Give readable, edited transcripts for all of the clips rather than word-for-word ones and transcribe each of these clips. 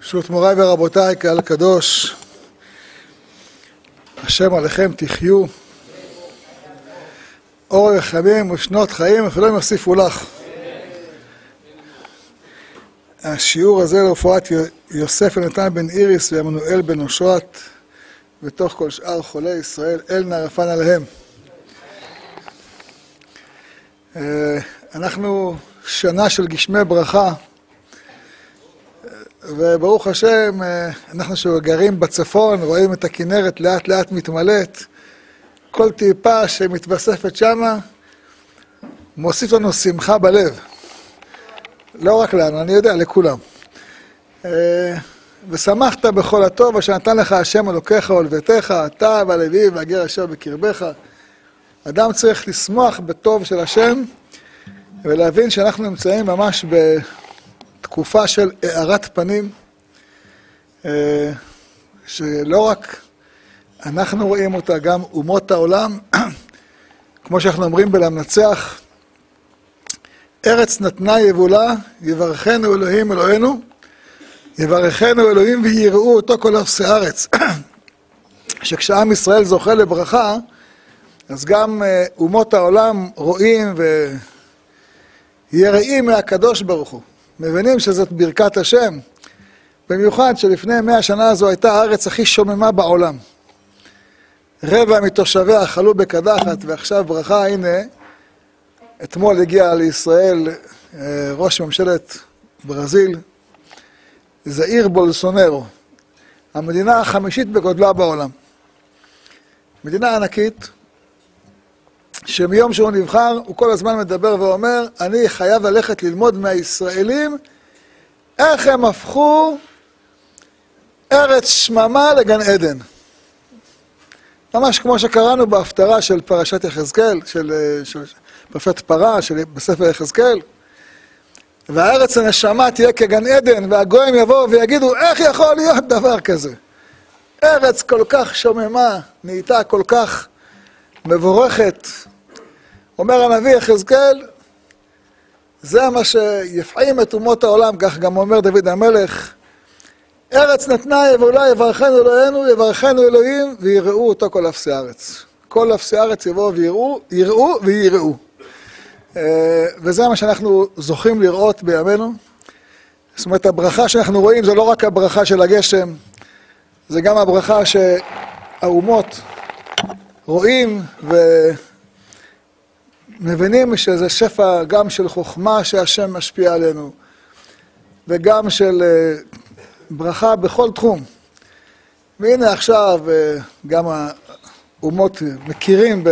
ברשות מוריי ורבותיי, קהל קדוש, השם עליכם תחיו, אורך ימים ושנות חיים ולא יוסיפו לך. השיעור הזה לרפואת יוסף ונתן בן איריס ועמנואל בן אושרת בתוך כל שאר חולי ישראל, אל נא רפאן עליהם. אנחנו שנה של גשמי ברכה, וברוך השם, אנחנו שגרים בצפון, רואים את הכנרת לאט לאט מתמלאת, כל טיפה שמתווספת שמה, מוסיף לנו שמחה בלב. לא רק לנו, אני יודע, לכולם. ושמחת בכל הטוב אשר נתן לך השם אלוקיך ולביתך, אתה והלוי והגר אשר בקרבך. אדם צריך לשמוח בטוב של השם, ולהבין שאנחנו נמצאים ממש בתקופה של הארת פנים, שלא רק אנחנו רואים אותה, גם אומות העולם, כמו שאנחנו אומרים בלמנצח, ארץ נתנה יבולה, יברכנו אלוהים אלוהינו, יברכנו אלוהים ויראו אותו כל אפסי הארץ. שכשעם ישראל זוכה לברכה, אז גם אומות העולם רואים ויראים מהקדוש ברוך הוא. מבינים שזאת ברכת השם. במיוחד שלפני 100 שנה זו הייתה הארץ הכי שוממה בעולם. רבע מתושביה חלו בקדחת, ועכשיו ברכה, הנה, אתמול הגיע לישראל ראש ממשלת ברזיל, זאיר בולסונרו, המדינה החמישית בגודלה בעולם. מדינה ענקית, שמיום שהוא נבחר, הוא כל הזמן מדבר ואומר, אני חייב ללכת ללמוד מהישראלים, איך הם הפכו ארץ שממה לגן עדן. ממש כמו שקראנו בהפטרה של פרשת יחזקאל, של פרשת פרה, בספר יחזקאל. והארץ הנשמה תהיה כגן עדן, והגויים יבואו ויגידו, איך יכול להיות דבר כזה? ארץ כל כך שוממה, נהייתה כל כך מבורכת. אומר הנביא יחזקאל, זה מה שיפעים את אומות העולם, כך גם אומר דוד המלך, ארץ נתנה יבולה, יברכנו אלוהינו, יברכנו אלוהים, ויראו אותו כל אפסי הארץ. כל אפסי הארץ יבואו ויראו ויראו. וזה מה שאנחנו זוכים לראות בימינו. זאת אומרת, הברכה שאנחנו רואים זה לא רק הברכה של הגשם, זה גם הברכה שהאומות רואים ומבינים שזה שפע גם של חוכמה שהשם משפיע עלינו, וגם של ברכה בכל תחום. והנה עכשיו גם האומות מכירים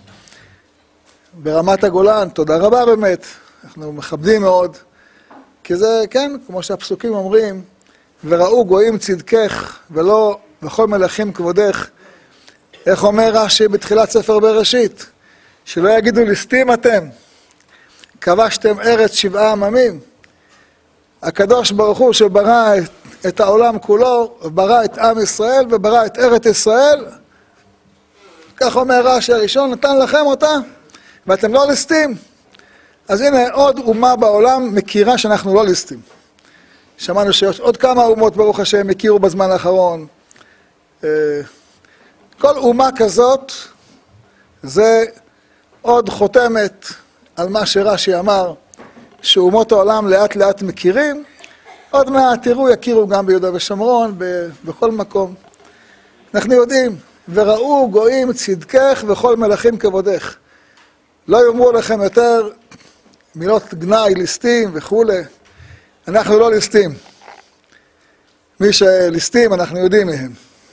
ברמת הגולן, תודה רבה באמת, אנחנו מכבדים מאוד, כי זה, כן, כמו שהפסוקים אומרים, וראו גויים צדקך ולא וכל מלכים כבודך. איך אומר רש"י בתחילת ספר בראשית? שלא יגידו ליסטים אתם, כבשתם ארץ 7 עממים. הקדוש ברוך הוא שברא את העולם כולו, ברא את עם ישראל וברא את ארץ ישראל, כך אומר רש"י הראשון, נתן לכם אותה, ואתם לא ליסטים. אז הנה עוד אומה בעולם מכירה שאנחנו לא ליסטים. שמענו שיש עוד כמה אומות ברוך השם הכירו בזמן האחרון. כל אומה כזאת זה עוד חותמת על מה שרש"י אמר, שאומות העולם לאט לאט מכירים, עוד מעט תראו יכירו גם ביהודה ושומרון, בכל מקום. אנחנו יודעים, וראו גויים צדקך וכל מלכים כבודך. לא יאמרו לכם יותר מילות גנאי, ליסטים וכו'. אנחנו לא ליסטים. מי שליסטים אנחנו יודעים מהם.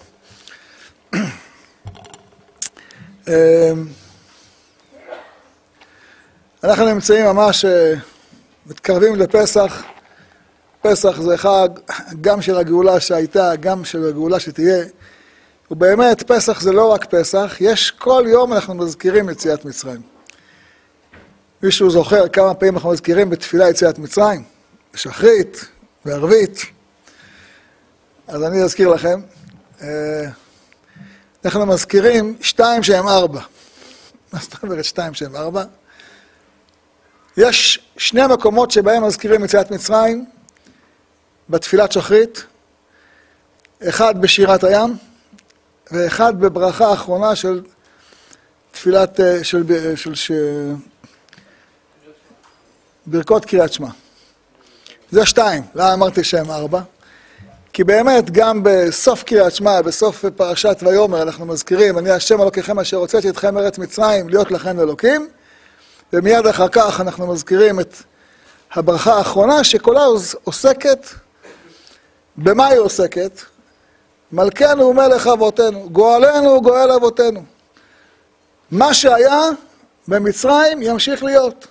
אנחנו נמצאים ממש מתקרבים לפסח. פסח זה חג גם של הגאולה שהייתה, גם של הגאולה שתהיה. ובאמת פסח זה לא רק פסח, יש כל יום אנחנו מזכירים יציאת מצרים. מישהו זוכר כמה פעמים אנחנו מזכירים בתפילה יציאת מצרים? בשחרית, בערבית. אז אני אזכיר לכם. אנחנו מזכירים 2 שהם 4. מה זאת אומרת 2 שהם 4? יש 2 מקומות שבהם מזכירים יציאת מצרים, בתפילת שחרית, אחד בשירת הים, ואחד בברכה האחרונה של תפילת, ברכות קריאת שמע. זה 2, למה אמרתי שהם 4? כי באמת גם בסוף קריאת שמע, בסוף פרשת ויאמר, אנחנו מזכירים, אני השם אלוקיכם אשר הוצאתי אתכם מארץ מצרים, להיות לכם אלוקים, ומיד אחר כך אנחנו מזכירים את הברכה האחרונה, שכולה עוסקת, במה היא עוסקת? מלכנו ומלך אבותינו, גואלנו גואל אבותינו. מה שהיה במצרים ימשיך להיות.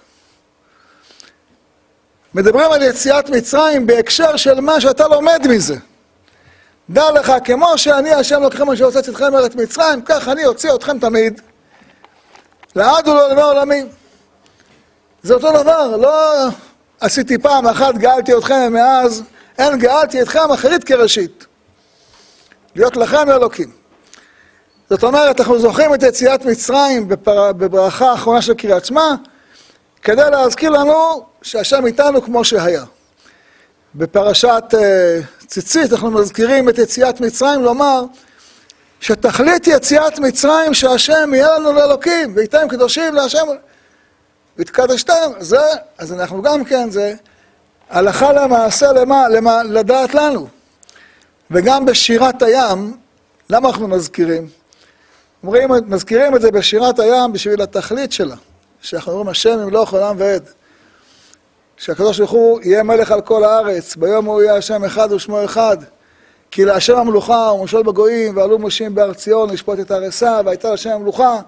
מדברים על יציאת מצרים בהקשר של מה שאתה לומד מזה. דע לך, כמו שאני השם אלוקיכם אשר הוצאתי אתכם מארץ מצרים, כך אני אוציא אתכם תמיד. לעד ולעולמי עולמים. זה אותו דבר, לא עשיתי פעם אחת, גאלתי אתכם מאז, אין גאלתי אתכם אחרית כראשית. להיות לכם אלוקים. זאת אומרת, אנחנו זוכרים את יציאת מצרים בברכה האחרונה של קריאת שמע, כדי להזכיר לנו שהשם איתנו כמו שהיה. בפרשת ציצית אנחנו מזכירים את יציאת מצרים, לומר שתכלית יציאת מצרים שהשם יהיה לנו לאלוקים, ואיתם קדושים להשם, והתקדשתם, אז אנחנו גם כן, זה הלכה למעשה לדעת לנו. וגם בשירת הים, למה אנחנו מזכירים? מזכירים את זה בשירת הים בשביל התכלית שלה, שאנחנו אומרים השם ימלוך עולם ועד, שהקדוש ברוך הוא יהיה מלך על כל הארץ, ביום הוא יהיה השם אחד ושמו אחד, כי להשם המלוכה הוא מושל בגויים, ועלו מושים בהר ציון לשפוט את ההרסה, והייתה להשם המלוכה.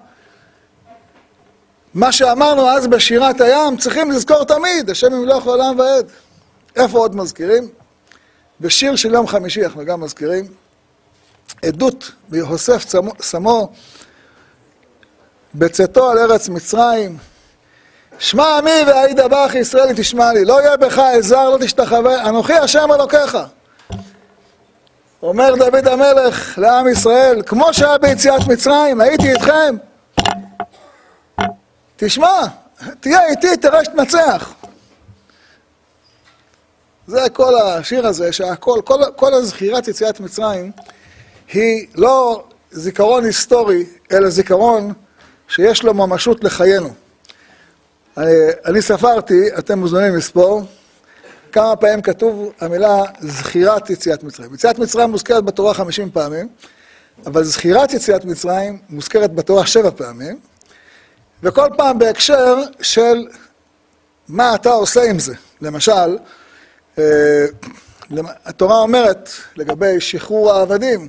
מה שאמרנו אז בשירת הים צריכים לזכור תמיד, השם ימלוך עולם ועד. איפה עוד מזכירים? בשיר של יום חמישי אנחנו גם מזכירים, עדות ביוסף שמו בצאתו על ארץ מצרים, שמע עמי והעידה בך ישראל תשמע לי, לא יהיה בך עזר, לא תשתחווה, אנוכי השם אלוקיך. אומר דוד המלך לעם ישראל, כמו שהיה ביציאת מצרים, הייתי איתכם, תשמע, תהיה איתי, תראה שתנצח. זה כל השיר הזה, כל הזכירת יציאת מצרים היא לא זיכרון היסטורי, אלא זיכרון שיש לו ממשות לחיינו. אני ספרתי, אתם מוזמנים לספור, כמה פעמים כתוב המילה זכירת יציאת מצרים. יציאת מצרים מוזכרת בתורה 50 פעמים, אבל זכירת יציאת מצרים מוזכרת בתורה 7 פעמים, וכל פעם בהקשר של מה אתה עושה עם זה. למשל, התורה אומרת לגבי שחרור העבדים,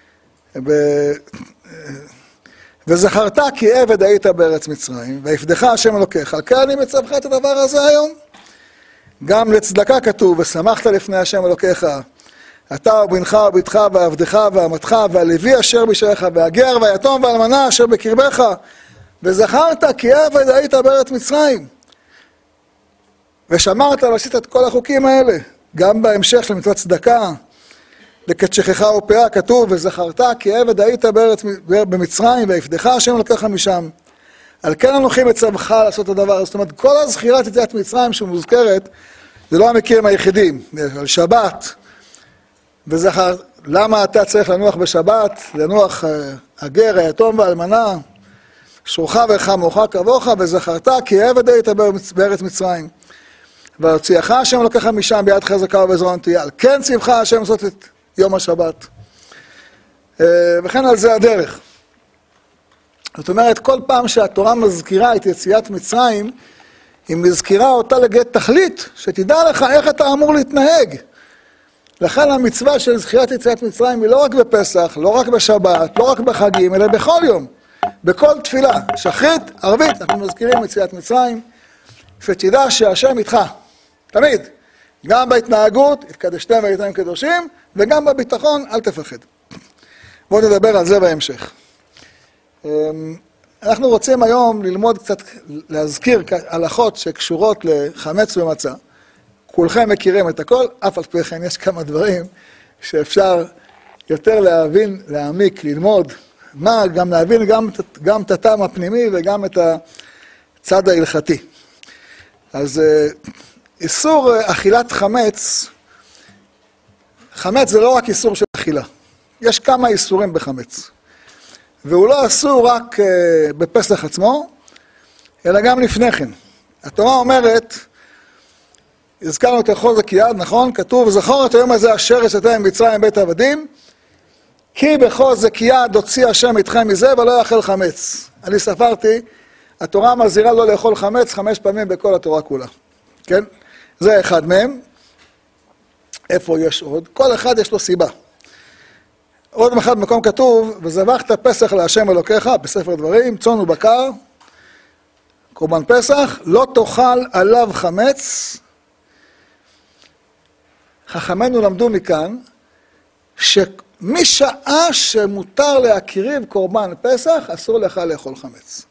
וזכרת כי עבד היית בארץ מצרים, ויפדך השם אלוקיך, על כן אני מצווך את הדבר הזה היום. גם לצדקה כתוב, ושמחת לפני השם אלוקיך, אתה ובנך ובתך ועבדך ואמתך, והלוי אשר בשעריך, והגר והיתום והאלמנה אשר בקרבך, וזכרת כי עבד היית בארץ מצרים. ושמרת ועשית את כל החוקים האלה, גם בהמשך למצוות צדקה, לקדשך ופאה כתוב, וזכרת כי עבד היית במצרים, ויפדך השם אלוקיך משם. על כן אנוכי מצווך לעשות את הדבר. זאת אומרת, כל הזכירת יציאת מצרים שמוזכרת, זה לא המקרים היחידים, על שבת. וזכר, למה אתה צריך לנוח בשבת? לנוח הגר, היתום והאלמנה, שורך וחמוך כבוך, וזכרת כי עבד היית בארץ מצרים. והוציאך השם אלוקיך משם ביד חזקה ובעזרה נטויה. על כן ציווך השם לעשות את יום השבת. וכן על זה הדרך. זאת אומרת, כל פעם שהתורה מזכירה את יציאת מצרים, היא מזכירה אותה לגבי תכלית, שתדע לך איך אתה אמור להתנהג. לכן המצווה של זכירת יציאת מצרים היא לא רק בפסח, לא רק בשבת, לא רק בחגים, אלא בכל יום. בכל תפילה, שחרית, ערבית, אנחנו מזכירים יציאת מצרים, שתדע שהשם איתך, תמיד. גם בהתנהגות, התקדשתם והייתם קדושים, וגם בביטחון, אל תפחד. בואו נדבר על זה בהמשך. אנחנו רוצים היום ללמוד קצת, להזכיר הלכות שקשורות לחמץ ומצה. כולכם מכירים את הכל, אף על פי כן יש כמה דברים שאפשר יותר להבין, להעמיק, ללמוד. מה, גם להבין גם את הטעם הפנימי וגם את הצד ההלכתי. אז איסור אכילת חמץ, חמץ זה לא רק איסור של אכילה. יש כמה איסורים בחמץ. והוא לא אסור רק בפסח עצמו, אלא גם לפני כן. התורה אומרת, הזכרנו את חוזק יד, נכון? כתוב, זכור את היום הזה אשר יצאתם ממצרים בית עבדים, כי בחוזק יד הוציא השם אתכם מזה ולא יאכל חמץ. אני ספרתי, התורה מזהירה לא לאכול חמץ 5 פעמים בכל התורה כולה. כן? זה אחד מהם. איפה יש עוד? כל אחד יש לו סיבה. עוד אחד במקום כתוב, וזבחת פסח להשם אלוקיך, בספר דברים, צאן ובקר, קורבן פסח, לא תאכל עליו חמץ. חכמינו למדו מכאן, שמשעה שמותר להקריב קורבן פסח, אסור לך לאכול חמץ.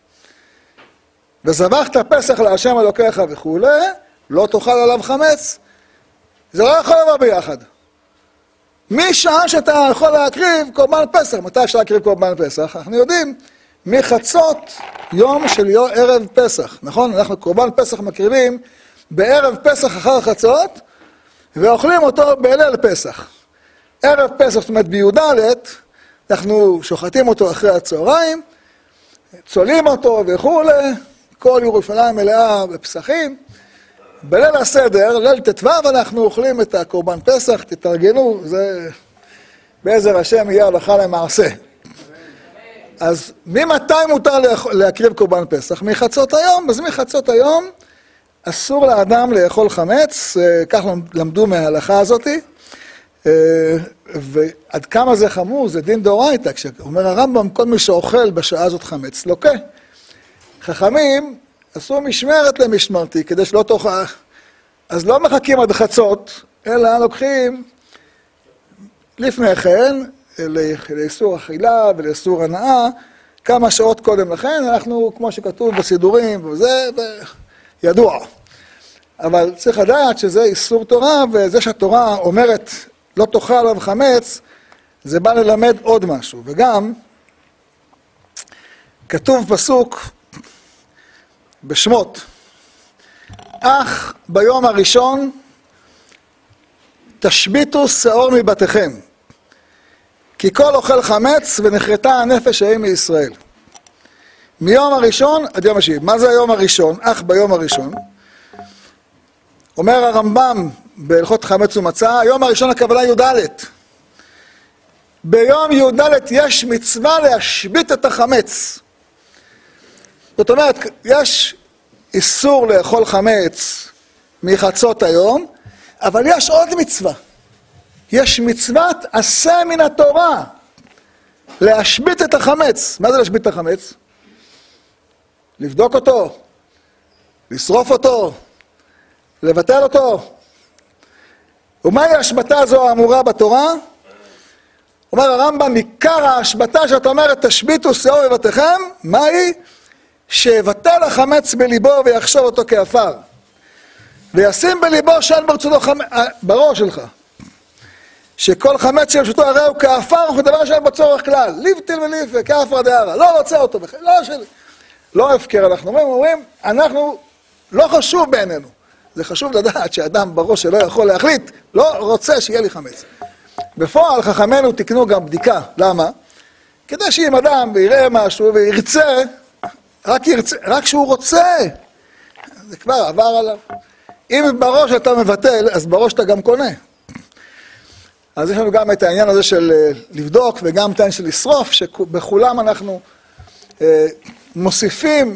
וזבחת פסח להשם אלוקיך וכו', לא תאכל עליו חמץ, זה לא יכול לבוא ביחד. משעה שאתה יכול להקריב קורבן פסח, מתי אפשר להקריב קורבן פסח? אנחנו יודעים, מחצות יום של ערב פסח, נכון? אנחנו קורבן פסח מקריבים בערב פסח אחר חצות, ואוכלים אותו בליל פסח. ערב פסח, זאת אומרת בי"ד, אנחנו שוחטים אותו אחרי הצהריים, צולים אותו וכו', כל ירושלים מלאה בפסחים. בליל הסדר, ליל ט"ו, אנחנו אוכלים את הקורבן פסח, תתארגנו, זה בעזר השם יהיה הלכה למעשה. אז ממתי מותר להקריב קורבן פסח? מחצות היום, אז מחצות היום אסור לאדם לאכול חמץ, כך למדו מההלכה הזאת, ועד כמה זה חמור, זה דין דאורייתא, כשאומר הרמב"ם, כל מי שאוכל בשעה הזאת חמץ, לוקה. חכמים עשו משמרת למשמרתי, כדי שלא תאכל, אז לא מחכים עד חצות, אלא לוקחים לפני כן, לאיסור אכילה ולאיסור הנאה, כמה שעות קודם לכן, אנחנו, כמו שכתוב בסידורים, וזה ידוע. אבל צריך לדעת שזה איסור תורה, וזה שהתורה אומרת, לא תאכל עליו חמץ, זה בא ללמד עוד משהו. וגם, כתוב פסוק בשמות, אך ביום הראשון תשביתו שאור מבתיכם, כי כל אוכל חמץ ונחרטה הנפש ההיא מישראל. מיום הראשון עד יום השביעי. מה זה היום הראשון? אך ביום הראשון. אומר הרמב"ם בהלכות חמץ ומצה, היום הראשון הכוונה י"ד. ביום י"ד יש מצווה להשבית את החמץ. זאת אומרת, יש איסור לאכול חמץ מחצות היום, אבל יש עוד מצווה. יש מצוות עשה מן התורה, להשבית את החמץ. מה זה להשבית את החמץ? לבדוק אותו, לשרוף אותו, לבטל אותו. ומהי ההשבתה הזו האמורה בתורה? אומר הרמב"ם, עיקר ההשבתה שאת אומרת, תשביתו שאור בבתיכם, מהי? שיבטל החמץ בליבו ויחשוב אותו כעפר. וישים בליבו שאין ברצותו בראש שלך. שכל חמץ שברשותו הרי הוא כעפר, הוא דבר שאין בצורך כלל. ליבטיל וליפה, כעפר דהרה. לא רוצה אותו בכלל. לא הפקר, אנחנו אומרים, אנחנו לא חשוב בעינינו. זה חשוב לדעת שאדם בראש שלא יכול להחליט, לא רוצה שיהיה לי חמץ. בפועל חכמינו תקנו גם בדיקה. למה? כדי שאם אדם יראה משהו וירצה, רק שהוא רוצה, זה כבר עבר עליו. אם בראש אתה מבטל, אז בראש אתה גם קונה. אז יש לנו גם את העניין הזה של לבדוק, וגם את העניין של לשרוף, שבכולם אנחנו מוסיפים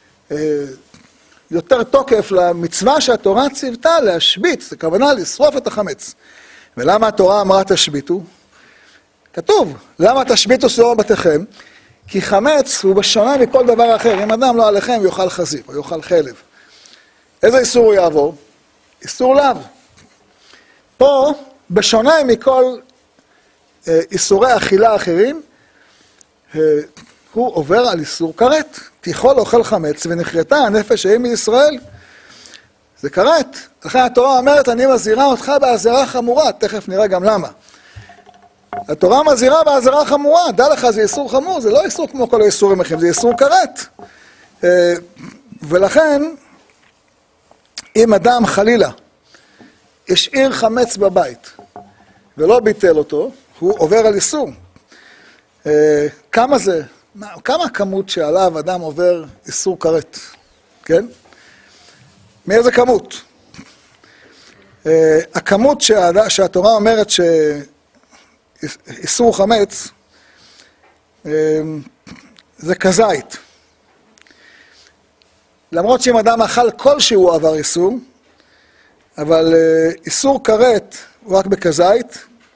יותר תוקף למצווה שהתורה ציוותה להשבית, זה כוונה לשרוף את החמץ. ולמה התורה אמרה תשביתו? כתוב, למה תשביתו שאור בבתיכם? כי חמץ הוא בשונה מכל דבר אחר. אם אדם לא עליכם יאכל חזיר או יאכל חלב. איזה איסור הוא יעבור? איסור לאו. פה, בשונה מכל איסורי אכילה אחרים, הוא עובר על איסור כרת. תיכול אוכל חמץ ונחרטה הנפש ההיא מישראל. זה כרת. לכן התורה אומרת, אני מזהירה אותך באזהרה חמורה. תכף נראה גם למה. התורה מזהירה באזהרה חמורה. דע לך, זה איסור חמור. זה לא איסור כמו כל האיסורים אחרים, זה איסור כרת. ולכן, אם אדם חלילה השאיר חמץ בבית ולא ביטל אותו, הוא עובר על איסור. כמה זה? כמה הכמות שעליו אדם עובר איסור כרת? כן? מאיזה כמות? הכמות שהתורה אומרת שאיסור חמץ זה כזית. למרות שאם אדם אכל כלשהו הוא עבר איסור, אבל איסור כרת הוא רק בכזית,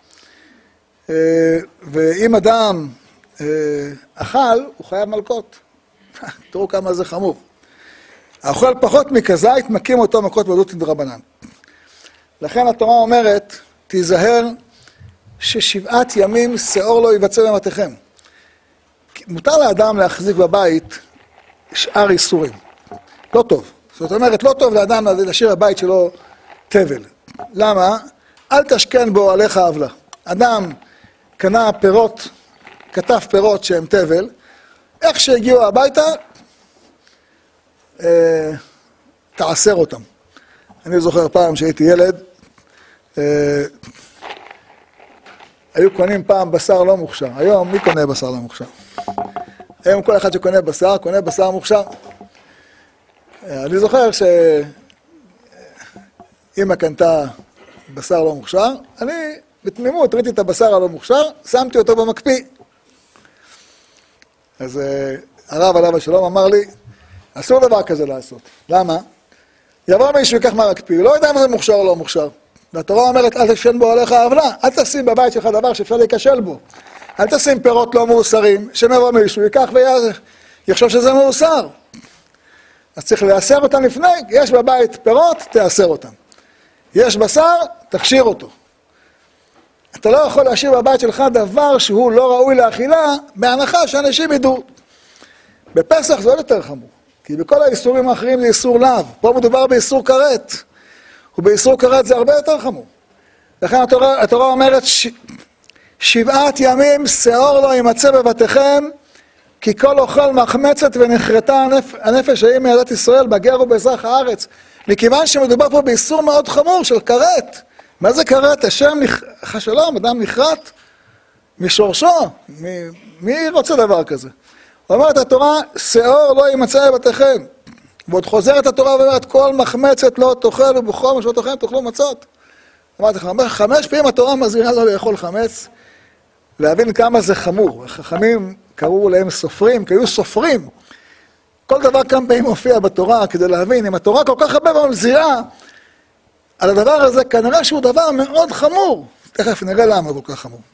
ואם אדם אכל, הוא חייב מלקות. תראו כמה זה חמור. האוכל פחות מכזית, מכים אותו מכות בדות דרבנן. לכן התורה אומרת, תיזהר ש7 ימים שעור לא ייבצע במטכם. מותר לאדם להחזיק בבית שאר איסורים. לא טוב. זאת אומרת, לא טוב לאדם להשאיר בבית שלו תבל. למה? אל תשכן בו עליך עוולה. אדם קנה פירות, כתב פירות שהם תבל, איך שהגיעו הביתה, תעשר אותם. אני זוכר פעם שהייתי ילד, היו קונים פעם בשר לא מוכשר. היום מי קונה בשר לא מוכשר? היום כל אחד שקונה בשר, קונה בשר מוכשר. אני זוכר שאמא קנתה בשר לא מוכשר, אני בתמימות ראיתי את הבשר הלא מוכשר, שמתי אותו במקפיא. אז הרב עליו השלום אמר לי, אסור דבר כזה לעשות. למה? יבוא מישהו ייקח מהמקפיא, לא יודע אם זה מוכשר או לא מוכשר. והתורה אומרת, אל תשכן בו עליך עוולה, אל תשים בבית שלך דבר שאפשר להיכשל בו. אל תשים פירות לא מאוסרים, שמבוא מישהו ייקח ויחשוב שזה מאוסר. אז צריך לאסר אותם לפני, יש בבית פירות, תאסר אותם. יש בשר, תכשיר אותו. אתה לא יכול להשאיר בבית שלך דבר שהוא לא ראוי לאכילה, בהנחה שאנשים ידעו. בפסח זה עוד יותר חמור, כי בכל האיסורים האחרים זה איסור לאו. פה מדובר באיסור כרת, ובאיסור כרת זה הרבה יותר חמור. לכן התורה אומרת, 7 ימים שעור לא יימצא בבתיכם, כי כל אוכל מחמצת ונחרטה הנפש ההיא מילדת ישראל בגר ובאזרח הארץ. מכיוון שמדובר פה באיסור מאוד חמור של כרת. מה זה כרת? השם חשלום, אדם נחרט משורשו. מי רוצה דבר כזה? אומרת התורה, שעור לא יימצא בבתיכם. ועוד חוזרת התורה ואומרת, כל מחמצת לא תאכל ובכל מה שלא תאכל תאכלו מצות. אמרתי, 5 פעמים התורה מזהירה לא לאכול חמץ, להבין כמה זה חמור. החכמים קראו להם סופרים, כי היו סופרים. כל דבר כמה פעמים מופיע בתורה כדי להבין, אם התורה כל כך הרבה מזהירה על הדבר הזה, כנראה שהוא דבר מאוד חמור. תכף נראה למה כל כך חמור.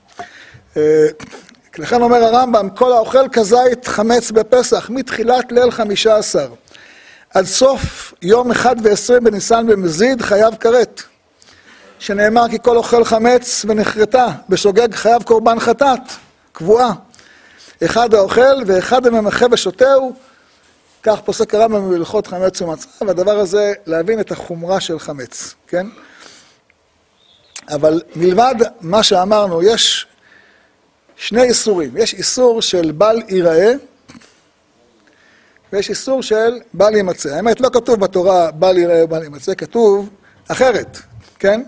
לכן אומר הרמב"ם, כל האוכל כזית חמץ בפסח, מתחילת ליל 15, עד סוף יום 1 בניסן במזיד, חייב כרת. שנאמר כי כל אוכל חמץ ונחרטה, בשוגג חייב קורבן חטאת, קבועה. אחד האוכל ואחד הממחה ושותהו, כך פוסק הרמב"ם בהלכות חמץ ומצה, והדבר הזה להבין את החומרה של חמץ, כן? אבל מלבד מה שאמרנו, יש 2 איסורים. יש איסור של בל ייראה, ויש איסור של בל יימצא. האמת, לא כתוב בתורה בל ייראה ובל יימצא, כתוב אחרת, כן?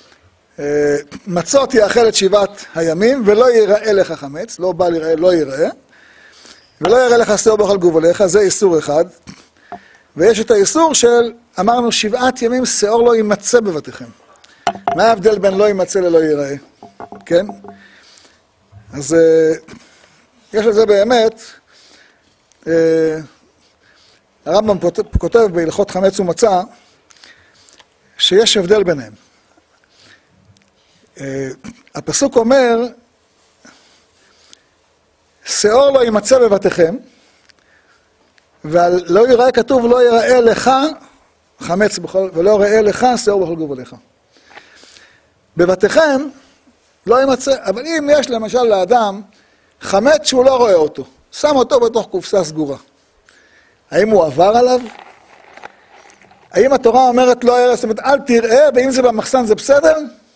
מצות יאכל את 7 הימים, ולא ייראה לך חמץ, לא בל ייראה, לא ייראה, ולא יראה לך שעור באוכל גובליך, זה איסור אחד. ויש את האיסור של, אמרנו, 7 ימים שעור לא יימצא בבתיכם. מה ההבדל בין לא יימצא ללא ייראה? כן? אז יש על זה באמת, הרמב"ם כותב בהלכות חמץ ומצה, שיש הבדל ביניהם. הפסוק אומר, שעור לא יימצא בבתיכם, ולא ייראה כתוב, לא ייראה לך חמץ בכל, ולא ייראה לך שעור בכל גובליך. בבתיכם לא יימצא, אבל אם יש למשל לאדם חמץ שהוא לא רואה אותו, שם אותו בתוך קופסה סגורה, האם הוא עבר עליו? האם התורה אומרת לא יראה, זאת אומרת אל תראה, ואם זה במחסן זה בסדר?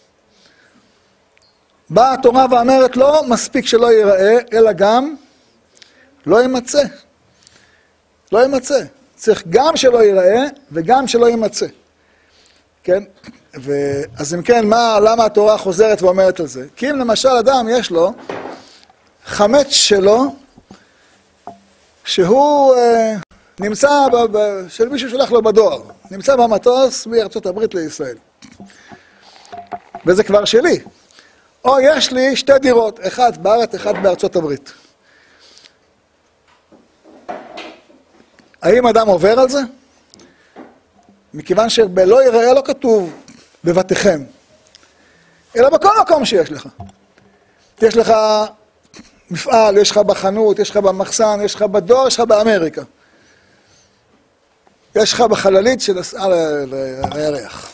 באה התורה ואומרת לא מספיק שלא ייראה, אלא גם לא יימצא. לא יימצא. צריך גם שלא ייראה וגם שלא יימצא. כן? אז אם כן, למה התורה חוזרת ואומרת על זה? כי אם למשל אדם יש לו חמץ שלו, שהוא נמצא, של מישהו שולח לו בדואר, נמצא במטוס מארצות הברית לישראל. וזה כבר שלי. או יש לי שתי דירות, אחת בארץ, אחת בארצות הברית. האם אדם עובר על זה? מכיוון שבלא יראה לא כתוב בבתיכם, אלא בכל מקום שיש לך. יש לך מפעל, יש לך בחנות, יש לך במחסן, יש לך בדואר, יש לך באמריקה. יש לך בחללית שנסעה לירח.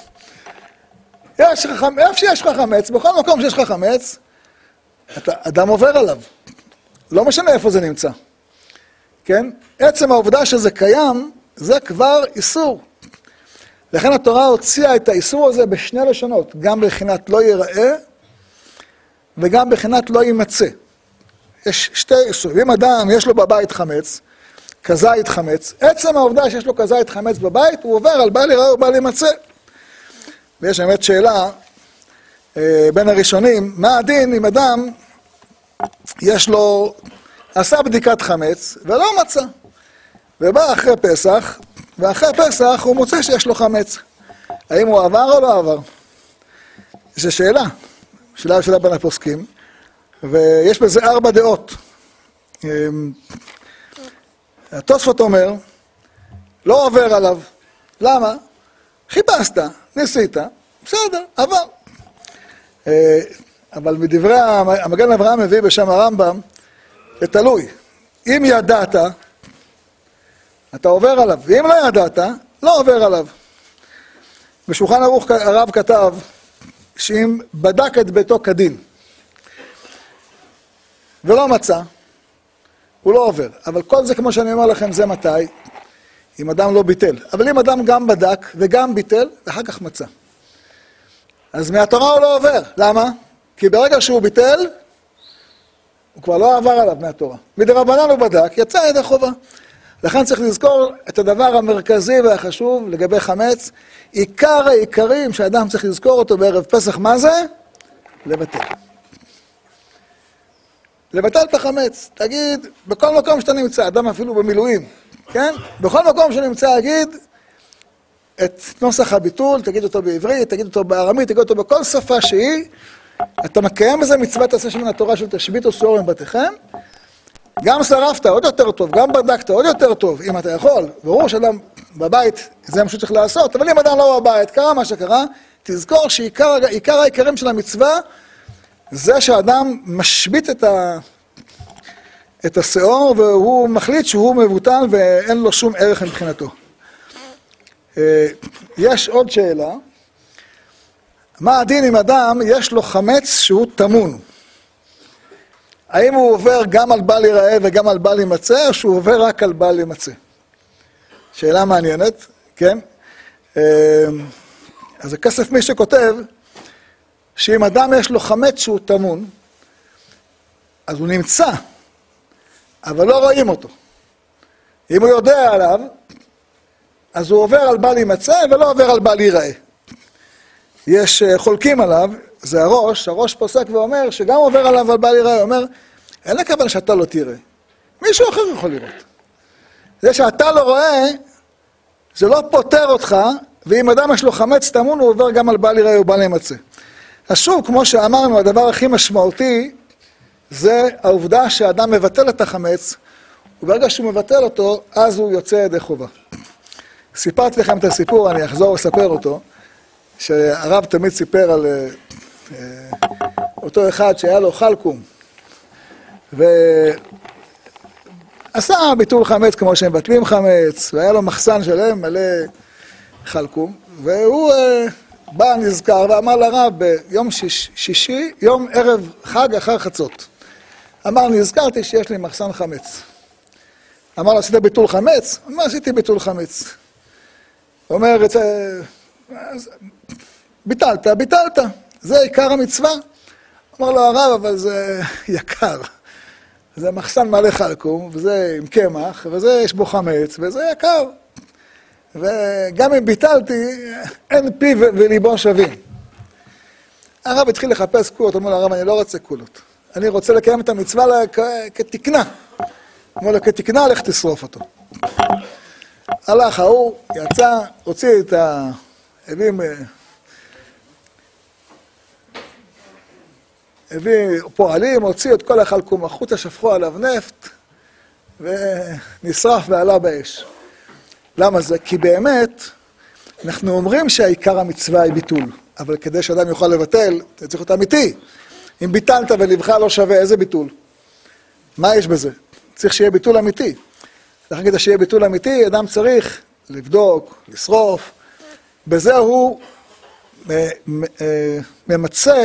איפה שיש לך חמץ, בכל מקום שיש לך חמץ, אדם עובר עליו. לא משנה איפה זה נמצא. כן? עצם העובדה שזה קיים, זה כבר איסור. לכן התורה הוציאה את האיסור הזה בשני לשונות, גם בבחינת לא ייראה, וגם בבחינת לא יימצא. יש שתי איסורים. אם אדם יש לו בבית חמץ, כזית חמץ, עצם העובדה שיש לו כזית חמץ בבית, הוא עובר על בל ייראה ובל יימצא. ויש באמת שאלה בין הראשונים, מה הדין אם אדם יש לו, עשה בדיקת חמץ ולא מצא, ובא אחרי פסח, ואחרי פסח הוא מוצא שיש לו חמץ. האם הוא עבר או לא עבר? זו שאלה בין הפוסקים, ויש בזה 4 דעות. התוספות אומר, לא עובר עליו. למה? חיפשת, ניסית, בסדר, עבר. אבל מדברי המגן אברהם מביא בשם הרמב"ם, זה תלוי. אם ידעת, אתה עובר עליו, ואם לא ידעת, לא עובר עליו. בשולחן ערוך הרב כתב, שאם בדק את ביתו כדין, ולא מצא, הוא לא עובר. אבל כל זה, כמו שאני אומר לכם, זה מתי? אם אדם לא ביטל. אבל אם אדם גם בדק וגם ביטל, ואחר כך מצא. אז מהתורה הוא לא עובר. למה? כי ברגע שהוא ביטל, הוא כבר לא עבר עליו מהתורה. מדרבנן הוא בדק, יצא ידי חובה. לכן צריך לזכור את הדבר המרכזי והחשוב לגבי חמץ. עיקר העיקרים שאדם צריך לזכור אותו בערב פסח, מה זה? לבטל. לבטל את החמץ. תגיד, בכל מקום שאתה נמצא, אדם אפילו במילואים, כן? בכל מקום שנמצא, יגיד את נוסח הביטול, תגיד אותו בעברית, תגיד אותו בארמית, תגיד אותו בכל שפה שהיא. אתה מקיים בזה מצוות עשה מן התורה של תשביתו סוהר עם בתיכם. גם שרפת עוד יותר טוב, גם בדקת עוד יותר טוב, אם אתה יכול. ברור שאדם בבית, זה מה שצריך לעשות, אבל אם אדם לא בבית, קרה מה שקרה, תזכור שעיקר העיקרים של המצווה, זה שאדם משבית את השאור, והוא מחליט שהוא מבוטל ואין לו שום ערך מבחינתו. יש עוד שאלה, מה הדין אם אדם יש לו חמץ שהוא תמון? האם הוא עובר גם על בל ייראה וגם על בל יימצא, או שהוא עובר רק על בל יימצא? שאלה מעניינת, כן? אז הכסף מי שכותב, שאם אדם יש לו חמץ שהוא תמון, אז הוא נמצא, אבל לא רואים אותו. אם הוא יודע עליו, אז הוא עובר על בל יימצא ולא עובר על בל ייראה. יש חולקים עליו, זה הראש פוסק ואומר שגם עובר עליו על בל ייראה, הוא אומר, אין לכוון שאתה לא תראה, מישהו אחר יכול לראות. זה שאתה לא רואה, זה לא פותר אותך, ואם אדם יש לו חמץ תמון, הוא עובר גם על בל ייראה ובל יימצא. אז שוב, כמו שאמרנו, הדבר הכי משמעותי, זה העובדה שהאדם מבטל את החמץ, וברגע שהוא מבטל אותו, אז הוא יוצא ידי חובה. סיפרתי לכם את הסיפור, אני אחזור לספר אותו, שהרב תמיד סיפר על אותו אחד שהיה לו חלקום, ועשה ביטול חמץ כמו שהם מבטלים חמץ, והיה לו מחסן שלם מלא חלקום, והוא בא נזכר ואמר לרב ביום שישי, יום ערב חג אחר חצות. אמר, נזכרתי שיש לי מחסן חמץ. אמר, עשית ביטול חמץ? אמר, עשיתי ביטול חמץ. הוא אומר, ביטלת, זה עיקר המצווה. אמר לו הרב, אבל זה יקר. זה מחסן מלא חלקום, וזה עם קמח, וזה יש בו חמץ, וזה יקר. וגם אם ביטלתי, אין פי וליבו שווים. הרב התחיל לחפש קולות, אומר לרב, אני לא רוצה קולות. אני רוצה לקיים את המצווה כתקנה. אומר לו, כתקנה, לך תשרוף אותו. הלך, ההוא יצא, הוציא את הביא פועלים, הוציא את כל החלקום החוצה, שפכו עליו נפט, ונשרף ועלה באש. למה זה? כי באמת, אנחנו אומרים שהעיקר המצווה היא ביטול, אבל כדי שאדם יוכל לבטל, זה צריך להיות אמיתי. אם ביטלת ולבך לא שווה, איזה ביטול? מה יש בזה? צריך שיהיה ביטול אמיתי. לכן כדי שיהיה ביטול אמיתי, אדם צריך לבדוק, לשרוף. בזה הוא ממצא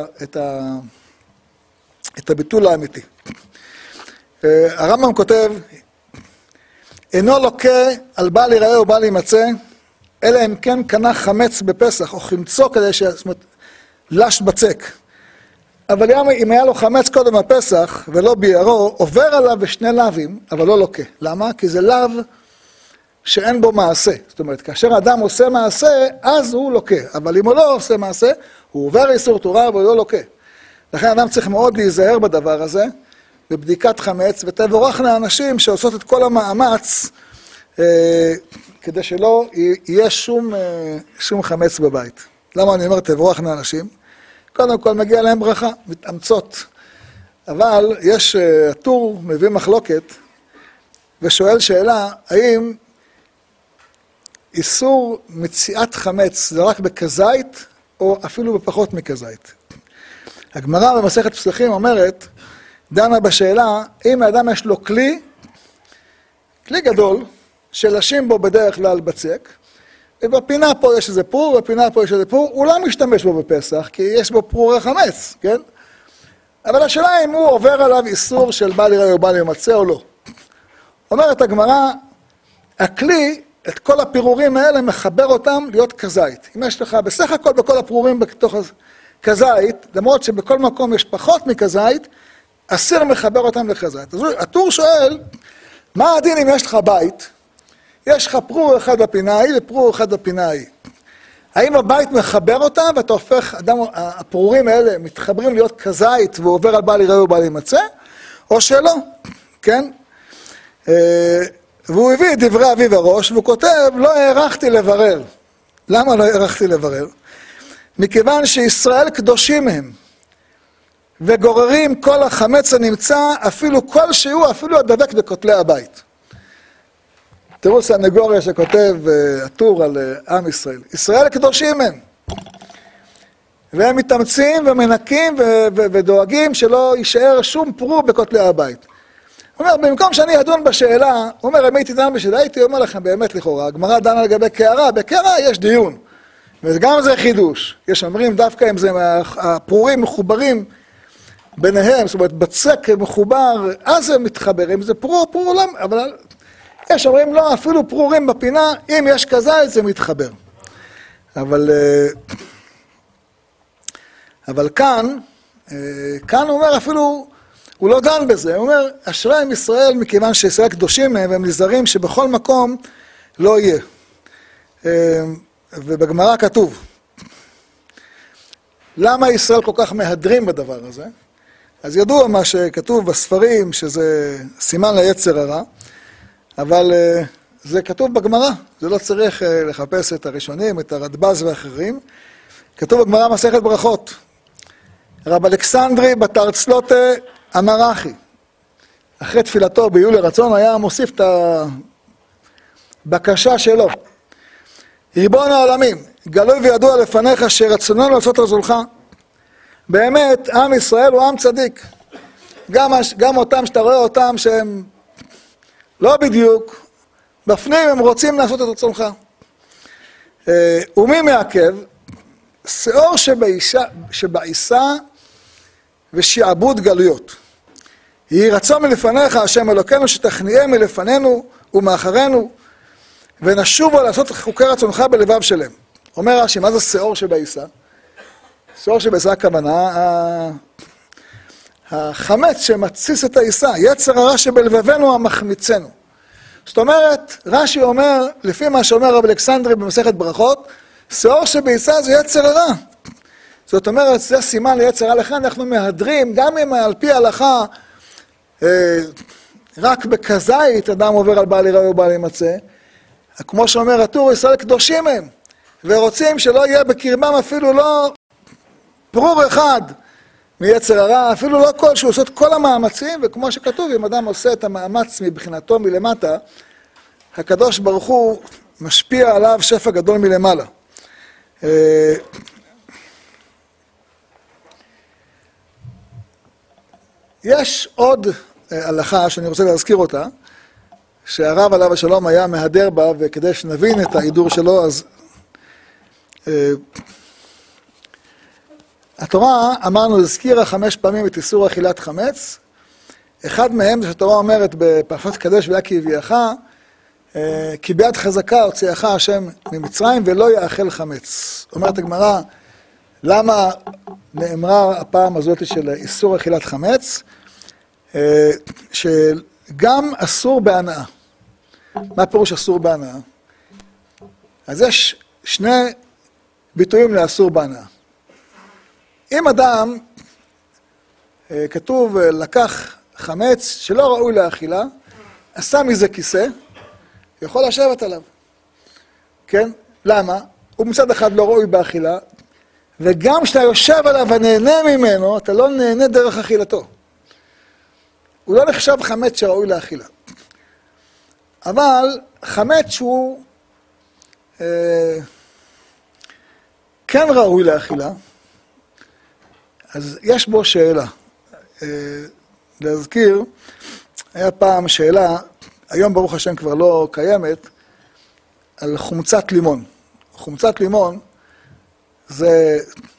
את הביטול האמיתי. הרמב"ם כותב, אינו לוקה על בל ייראה או בל יימצא, אלא אם כן קנה חמץ בפסח, או חמצו כדי לש בצק. אבל אם היה לו חמץ קודם הפסח, ולא ביערו, עובר עליו בשני לאווים, אבל לא לוקה. למה? כי זה לאו שאין בו מעשה. זאת אומרת, כאשר אדם עושה מעשה, אז הוא לוקה. אבל אם הוא לא עושה מעשה, הוא עובר איסור תורה, אבל הוא לא לוקה. לכן אדם צריך מאוד להיזהר בדבר הזה, בבדיקת חמץ, ותבורכנה אנשים שעושות את כל המאמץ, כדי שלא יהיה שום חמץ בבית. למה אני אומר תבורכנה אנשים? קודם כל מגיע להם ברכה, מתאמצות. אבל יש הטור מביא מחלוקת, ושואל שאלה, האם איסור מציאת חמץ זה רק בכזית, או אפילו בפחות מכזית? הגמרא במסכת פסחים אומרת, דנה בשאלה, אם האדם יש לו כלי גדול, שלשים בו בדרך כלל בצק, ובפינה פה יש איזה פרור, ובפינה פה יש איזה פרור, הוא לא משתמש בו בפסח, כי יש בו פרור החמץ, כן? אבל השאלה אם הוא עובר עליו איסור של בל ייראה או בל יימצא או לא. אומרת הגמרא, הכלי, את כל הפירורים האלה מחבר אותם להיות כזית. אם יש לך בסך הכל בכל הפירורים בתוך כזית, למרות שבכל מקום יש פחות מכזית, אסיר מחבר אותם לכזית. אז הטור שואל, מה הדין אם יש לך בית? יש לך פרור אחד בפינה ההיא ופרור אחד בפינה ההיא. האם הבית מחבר אותם ואתה הופך, הפרורים האלה מתחברים להיות כזית והוא עובר על בל ייראה ובל יימצא, או שלא, כן? והוא הביא את דברי אביו הראש והוא כותב, לא הערכתי לברר. למה לא הערכתי לברר? מכיוון שישראל קדושים הם, וגוררים כל החמץ הנמצא, אפילו כלשהו, אפילו הדבק בכותלי הבית. תראו סנגוריה שכותב הטור על עם ישראל. ישראל קדושים הם. והם מתאמצים ומנקים ודואגים שלא יישאר שום פרור בכותלי הבית. הוא אומר, במקום שאני אדון בשאלה, הוא אומר, אם הייתי דן בשאלה, הייתי אומר לכם באמת לכאורה, הגמרא דנה לגבי קערה, בקערה יש דיון. וגם זה חידוש. יש אומרים דווקא אם זה הפרורים מחוברים ביניהם, זאת אומרת בצק מחובר, אז הם מתחברים, זה פרור, אבל יש אומרים לא, אפילו פרורים בפינה, אם יש כזית זה מתחבר. אבל כאן הוא אומר אפילו, הוא לא דן בזה, הוא אומר, אשרי עם ישראל מכיוון שישראל קדושים מהם, והם נזהרים שבכל מקום לא יהיה. ובגמרא כתוב, למה ישראל כל כך מהדרים בדבר הזה? אז ידוע מה שכתוב בספרים, שזה סימן ליצר הרע, אבל זה כתוב בגמרא, זה לא צריך לחפש את הראשונים, את הרדב"ז ואחרים. כתוב בגמרא מסכת ברכות, רב אלכסנדרי בתר צלוטה אמר אחי, אחרי תפילתו ביולי רצון היה מוסיף את הבקשה שלו. ריבון העולמים, גלוי וידוע לפניך שרצוננו לעשות רצונך. באמת, עם ישראל הוא עם צדיק. גם אותם שאתה רואה אותם שהם לא בדיוק, בפנים הם רוצים לעשות את רצונך. ומי מעכב? שאור שבעיסה ושעבוד גלויות. יהי רצון מלפניך, השם אלוקינו, שתכניעם מלפנינו ומאחרינו, ונשובו לעשות חוקי רצונך בלבב שלהם. אומר רש"י, מה זה שאור שבעיסה? שאור שבעיסה הכוונה, החמץ שמתסיס את העיסה, יצר הרע שבלבבנו המחמיצנו. זאת אומרת, רש"י אומר, לפי מה שאומר רב אלכסנדרי במסכת ברכות, שעור שביצה זה יצר הרע. זאת אומרת, זה סימן ליצר הרע. לכן אנחנו מהדרים, גם אם על פי ההלכה, רק בכזית אדם עובר על בעל יראה ובעל ימצא, כמו שאומר הטור, ישראל קדושים הם, ורוצים שלא יהיה בקרבם אפילו לא פרור אחד מיצר הרע, אפילו לא כל שהוא עושה את כל המאמצים, וכמו שכתוב, אם אדם עושה את המאמץ מבחינתו מלמטה, הקדוש ברוך הוא משפיע עליו שפע גדול מלמעלה. יש עוד הלכה שאני רוצה להזכיר אותה, שהרב עליו השלום היה מהדר בה, וכדי שנבין את ההידור שלו, אז התורה, אמרנו, הזכירה 5 פעמים את איסור אכילת חמץ. אחד מהם זה שהתורה אומרת בפרשת קדש והיה כי הביאך, כי ביד חזקה הוציאך השם ממצרים ולא יאכל חמץ. אומרת הגמרא, למה נאמרה הפעם הזאת של איסור אכילת חמץ? שגם אסור בהנאה. מה פירוש אסור בהנאה? אז יש 2 ביטויים לאסור בהנאה. אם אדם, כתוב, לקח חמץ שלא ראוי לאכילה, עשה מזה כיסא, יכול לשבת עליו. כן? למה? הוא מצד אחד לא ראוי באכילה, וגם כשאתה יושב עליו ונהנה ממנו, אתה לא נהנה דרך אכילתו. הוא לא נחשב חמץ שראוי לאכילה. אבל חמץ שהוא כן ראוי לאכילה, אז יש בו שאלה. להזכיר, היה פעם שאלה, היום ברוך השם כבר לא קיימת, על חומצת לימון. חומצת לימון זה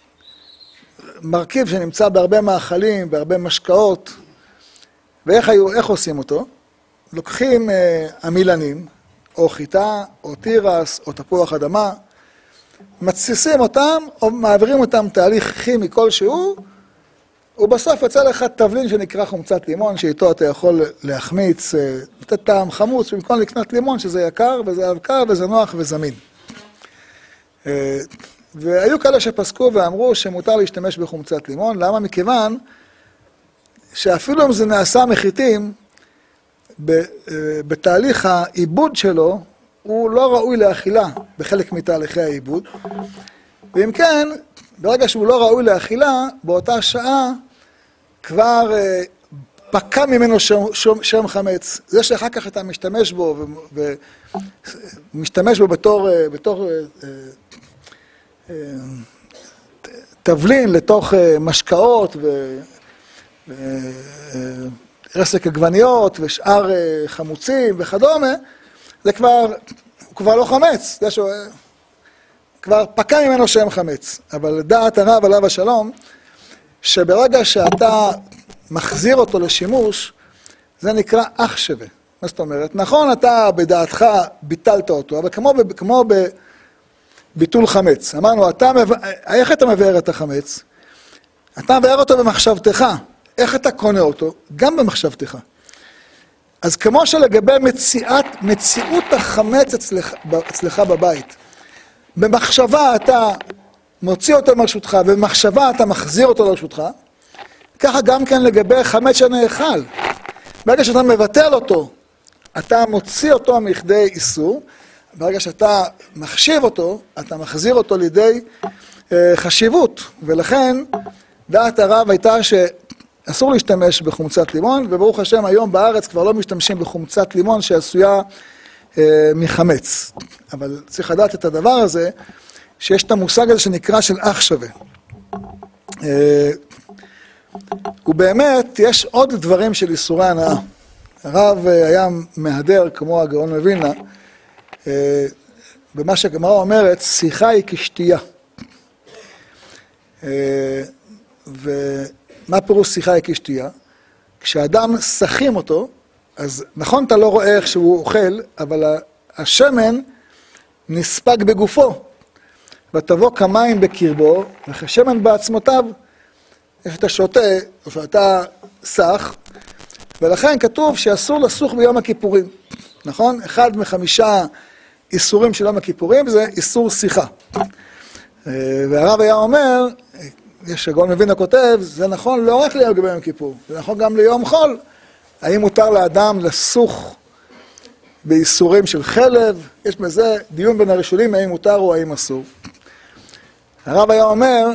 מרכיב שנמצא בהרבה מאכלים, בהרבה משקאות, ואיך עושים אותו? לוקחים עמילנים, או חיטה, או תירס, או תפוח אדמה, מתסיסים אותם, או מעבירים אותם תהליך כימי כלשהו, ובסוף יצא לך תבלין שנקרא חומצת לימון, שאיתו אתה יכול להחמיץ, לתת טעם חמוץ, במקום לקנות לימון, שזה יקר, וזה אבקר, וזה נוח וזמין. והיו כאלה שפסקו ואמרו שמותר להשתמש בחומצת לימון, למה? מכיוון שאפילו אם זה נעשה מחיטים, בתהליך העיבוד שלו, הוא לא ראוי לאכילה בחלק מתהליכי העיבוד. ואם כן, ברגע שהוא לא ראוי לאכילה, באותה שעה כבר פקע ממנו שם חמץ. זה שאחר כך אתה משתמש בו, ומשתמש בו בתור תבלין לתוך משקאות רסק עגבניות ושאר חמוצים וכדומה, זה כבר לא חמץ, זה כבר פקע ממנו שם חמץ. אבל דעת הרב עליו השלום, שברגע שאתה מחזיר אותו לשימוש, זה נקרא אח שווה. מה זאת אומרת? נכון, אתה בדעתך ביטלת אותו, אבל כמו בביטול חמץ. אמרנו, איך אתה מבאר את החמץ? אתה מבאר אותו במחשבתך. איך אתה קונה אותו? גם במחשבתך. אז כמו שלגבי מציאות החמץ אצלך בבית, במחשבה אתה מוציא אותו מרשותך, ובמחשבה אתה מחזיר אותו לרשותך, ככה גם כן לגבי חמץ שנאכל. ברגע שאתה מבטל אותו, אתה מוציא אותו מכדי איסור, ברגע שאתה מחשיב אותו, אתה מחזיר אותו לידי חשיבות, ולכן דעת הרב הייתה שאסור להשתמש בחומצת לימון, וברוך השם היום בארץ כבר לא משתמשים בחומצת לימון שעשויה מחמץ. אבל צריך לדעת את הדבר הזה, שיש את המושג הזה שנקרא של אח שווה. ובאמת יש עוד דברים של איסורי הנאה. הרב היה מהדר כמו הגאון מווילנה, במה שהגמרא אומרת, שיחה היא כשתייה. ומה פירוש שיחה היא כשתייה? כשאדם שחים אותו, אז נכון אתה לא רואה איך שהוא אוכל, אבל השמן נספג בגופו, ותבוא כמים בקרבו, וכשמן בעצמותיו, שאתה שותה, או שאתה סח, ולכן כתוב שאסור לסוך ביום הכיפורים. נכון? אחד מ5 איסורים של יום הכיפורים זה איסור שיחה. והרב היה אומר, יש הגאון מווילנה כותב, זה נכון לא רק ליום כיפור, זה נכון גם ליום חול. האם מותר לאדם לסוך באיסורים של חלב? יש בזה דיון בין הראשונים, האם מותר או האם אסור. הרב היה אומר,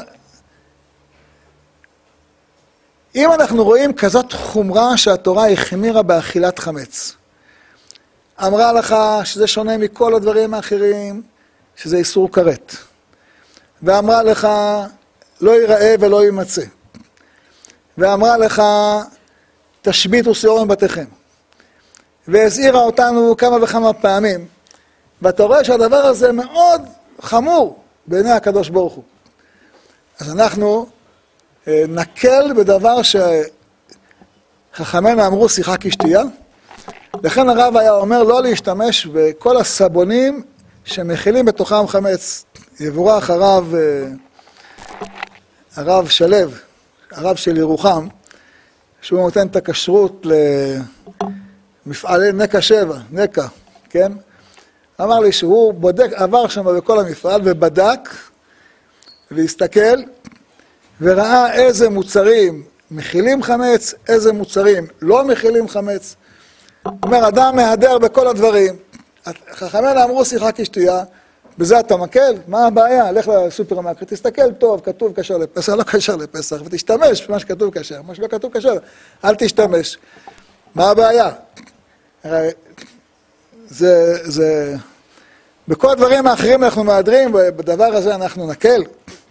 אם אנחנו רואים כזאת חומרה שהתורה החמירה באכילת חמץ, אמרה לך שזה שונה מכל הדברים האחרים, שזה איסור כרת, ואמרה לך לא ייראה ולא יימצא, ואמרה לך תשביתו שעור מבתיכם, והזהירה אותנו כמה וכמה פעמים, ואתה רואה שהדבר הזה מאוד חמור בעיני הקדוש ברוך הוא. אז אנחנו נקל בדבר שחכמינו אמרו שיחה כשתייה, לכן הרב היה אומר לא להשתמש בכל הסבונים שמכילים בתוכם חמץ. יבורך הרב שלו, הרב של ירוחם, שהוא נותן את הכשרות למפעלי נקה 7, נקה, כן? אמר לי שהוא בודק, עבר שם בכל המפעל ובדק והסתכל וראה איזה מוצרים מכילים חמץ, איזה מוצרים לא מכילים חמץ. אומר, אדם מהדר בכל הדברים. חכמינו אמרו שיחה כשתייה, בזה אתה מקל, מה הבעיה? לך לסופרמרקט, תסתכל טוב, כתוב כשר לפסח, לא כשר לפסח, ותשתמש במה שכתוב כשר, מה שלא כתוב כשר, אל תשתמש. מה הבעיה? בכל הדברים האחרים אנחנו מהדרים, ובדבר הזה אנחנו נקל.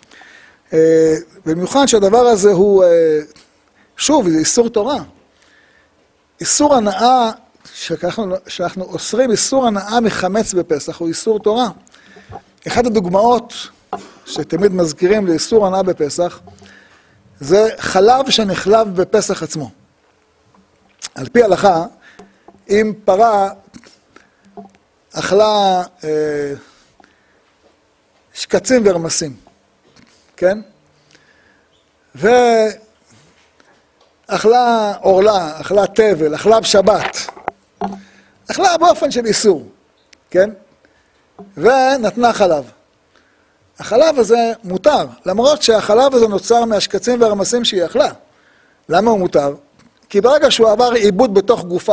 במיוחד שהדבר הזה הוא, שוב, זה איסור תורה. איסור הנאה, שאנחנו אוסרים איסור הנאה מחמץ בפסח, הוא איסור תורה. אחת הדוגמאות שתמיד מזכירים לאיסור הנאה בפסח, זה חלב שנחלב בפסח עצמו. על פי הלכה, אם פרה אכלה שקצים ורמסים, כן? ואכלה עורלה, אכלה תבל, אכלה בשבת, אכלה באופן של איסור, כן? ונתנה חלב. החלב הזה מותר, למרות שהחלב הזה נוצר מהשקצים והרמסים שהיא אכלה. למה הוא מותר? כי ברגע שהוא עבר עיבוד בתוך גופה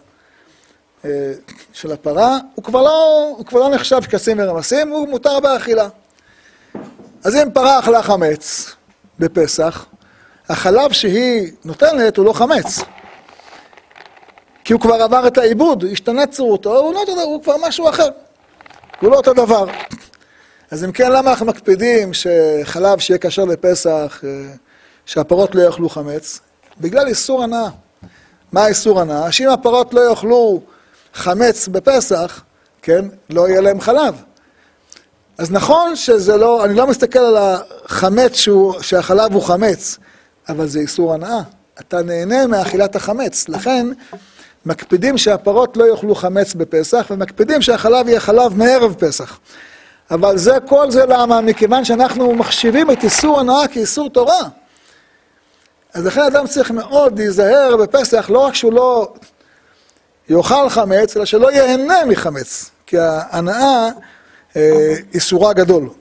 של הפרה, הוא כבר לא נחשב שקצים ורמסים, הוא מותר באכילה. אז אם פרה אכלה חמץ בפסח, החלב שהיא נותנת הוא לא חמץ. כי הוא כבר עבר את העיבוד, השתנה צורתו, הוא כבר משהו אחר. הוא לא אותו דבר. אז אם כן, למה אנחנו מקפידים שחלב שיהיה כשר לפסח, שהפרות לא יאכלו חמץ? בגלל איסור הנאה. מה האיסור הנאה? שאם הפרות לא יאכלו חמץ בפסח, כן, לא יהיה להם חלב. אז נכון שזה לא, אני לא מסתכל על החמץ שהחלב הוא חמץ, אבל זה איסור הנאה. אתה נהנה מאכילת החמץ. לכן מקפידים שהפרות לא יאכלו חמץ בפסח, ומקפידים שהחלב יהיה חלב מערב פסח. אבל כל זה למה? מכיוון שאנחנו מחשיבים את איסור הנאה כאיסור תורה. אז לכן אדם צריך מאוד להיזהר בפסח, לא רק שהוא לא יאכל חמץ, אלא שלא ייהנה מחמץ. כי ההנאה איסורה גדול.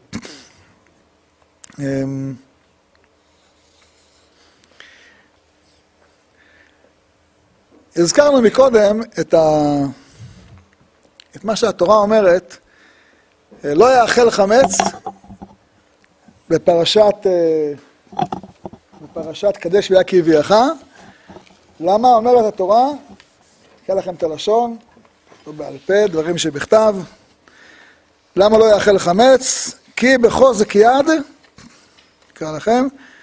הזכרנו מקודם את מה שהתורה אומרת, לא יאכל חמץ בפרשת קדש ויה כי הביאך. למה אומרת התורה? אקרא לכם את הלשון, לא בעל פה, דברים שבכתב. למה לא יאכל חמץ? כי בחוזק יד, אקרא לכם,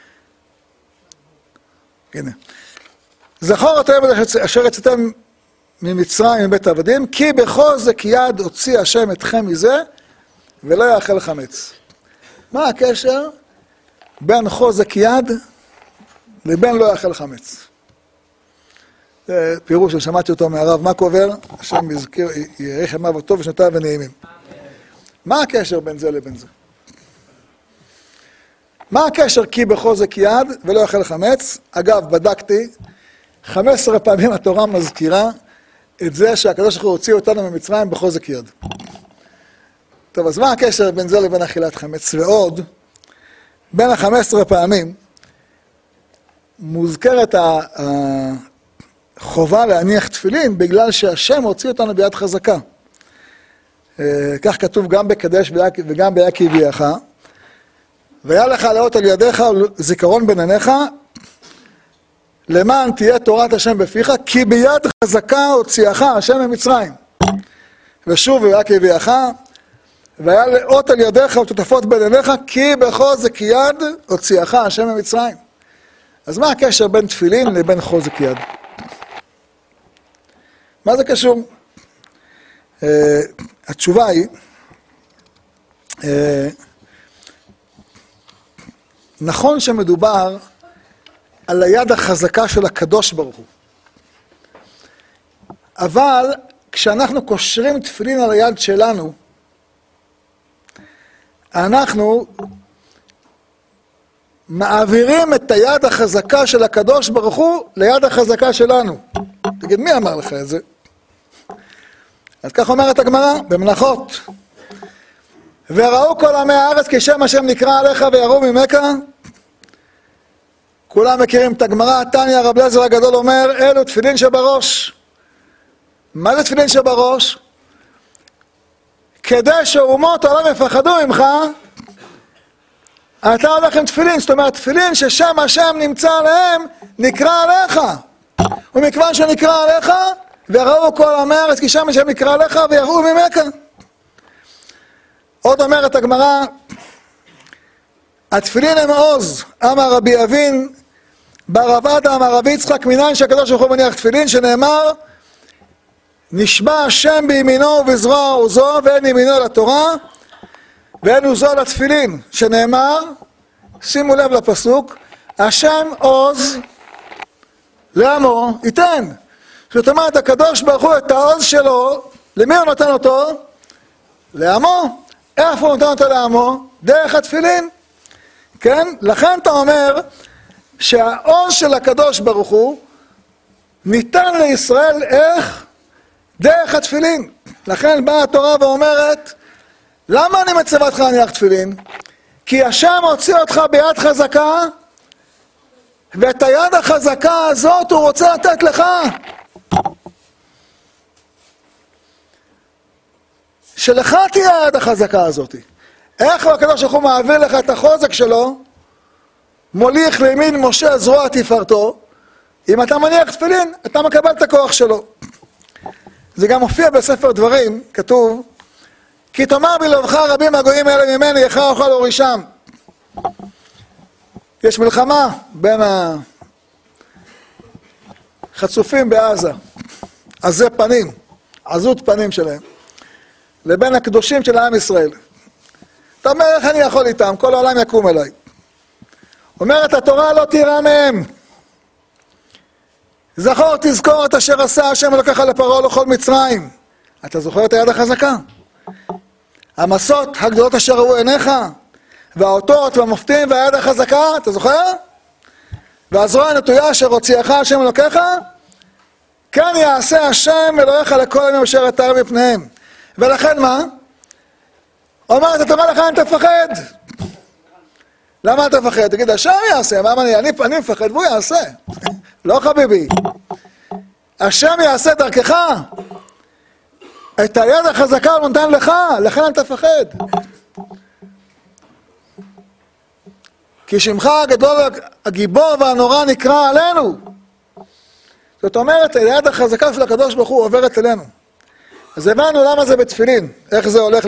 הנה, זכור אתם אשר יצאתם ממצרים מבית העבדים, כי בחוזק יד הוציא השם אתכם מזה, ולא יאכל חמץ. מה הקשר בין חוזק יד לבין לא יאכל חמץ? זה פירוש ששמעתי אותו מהרב מקובר, השם יאריך ימיו הטוב ושנותיו ונעימים. מה הקשר בין זה לבין זה? מה הקשר כי בחוזק יד ולא יאכל חמץ? אגב, בדקתי, 15 פעמים התורה מזכירה את זה שהקדוש ברוך הוא הוציא אותנו ממצרים בחוזק יד. טוב, אז מה הקשר בין זה לבין אכילת חמץ? ועוד, בין 15 פעמים, מוזכרת החובה להניח תפילין, בגלל שהשם הוציא אותנו ביד חזקה. כך כתוב גם בקדש וגם ביה כי הביאך. והיה לך לאות על ידיך זיכרון בין עיניך, למען תהיה תורת השם בפיך, כי ביד חזקה הוציאך השם ממצרים. ושוב והיה כי הביאך, והיה לאות על ידיך ותוטפות בין עיניך, כי בחוזק יד הוציאך השם ממצרים. אז מה הקשר בין תפילין לבין חוזק יד? מה זה קשור? התשובה היא, נכון שמדובר על היד החזקה של הקדוש ברוך הוא, אבל כשאנחנו קושרים תפילין על היד שלנו, אנחנו מעבירים את היד החזקה של הקדוש ברוך הוא ליד החזקה שלנו. תגיד, מי אמר לך את זה? אז כך אומרת הגמרא במנחות. וראו כל עמי הארץ כי שם השם נקרא עליך ויראו ממך. כולם מכירים את הגמרא, תניא רב אליעזר הגדול אומר, אלו תפילין שבראש. מה זה תפילין שבראש? כדי שאומות העולם יפחדו ממך, אתה הולך עם תפילין, זאת אומרת תפילין ששם השם נמצא עליהם, נקרא עליך. ומכיוון שנקרא עליך, וראו כל עמי הארץ כי שם השם נקרא עליך ויראו ממך. עוד אומרת הגמרא, התפילין הם עוז, אמר רבי אבין, בר עבדה אמר רבי יצחק, מניין שהקדוש ברוך הוא מניח תפילין, שנאמר, נשבע השם בימינו ובזרוע עוזו, ואין ימינו לתורה, ואין עוזו לתפילין, שנאמר, שימו לב לפסוק, השם עוז לעמו ייתן. זאת אומרת, הקדוש ברוך הוא את העוז שלו, למי הוא נותן אותו? לעמו. איפה הוא נותן אותו לעמו? דרך התפילין. כן? לכן אתה אומר שהעוז של הקדוש ברוך הוא ניתן לישראל איך? דרך התפילין. לכן באה התורה ואומרת, למה אני מצווה אותך להניח תפילין? כי השם הוציא אותך ביד חזקה, ואת היד החזקה הזאת הוא רוצה לתת לך. שלך תהיה היד החזקה הזאת. איך הקדוש ברוך הוא מעביר לך את החוזק שלו, מוליך לימין משה זרוע תפארתו, אם אתה מניח תפילין, אתה מקבל את הכוח שלו. זה גם מופיע בספר דברים, כתוב, כי תאמר בלבבך רבים הגויים האלה ממני, איך אוכל הורישם. יש מלחמה בין החצופים בעזה, עזי פנים, עזות פנים שלהם, לבין הקדושים של העם ישראל. אתה אומר, איך אני יכול איתם? כל העולם יקום אליי. אומרת התורה, לא תירא מהם. זכור תזכור את אשר עשה השם אלוקיך לפרעה ולכל מצרים. אתה זוכר את היד החזקה? המסות הגדולות אשר ראו עיניך, והאותות והמופתים והיד החזקה, אתה זוכר? והזרוע הנטויה אשר הוציאך השם אלוקיך, כן יעשה השם אלוהיך לכל ימים אשר יתר מפניהם. ולכן מה? אומרת התורה, לכן אתה תפחד. למה אתה מפחד? תגיד, השם יעשה, מה אני מפחד והוא יעשה. לא חביבי. השם יעשה דרכך. את היד החזקה הוא נותן לך, לכן אתה תפחד. כי שמך הגדול, הגיבור והנורא נקרא עלינו. זאת אומרת, היד החזקה של הקדוש ברוך הוא עוברת אלינו. אז הבנו למה זה בתפילין, איך זה הולך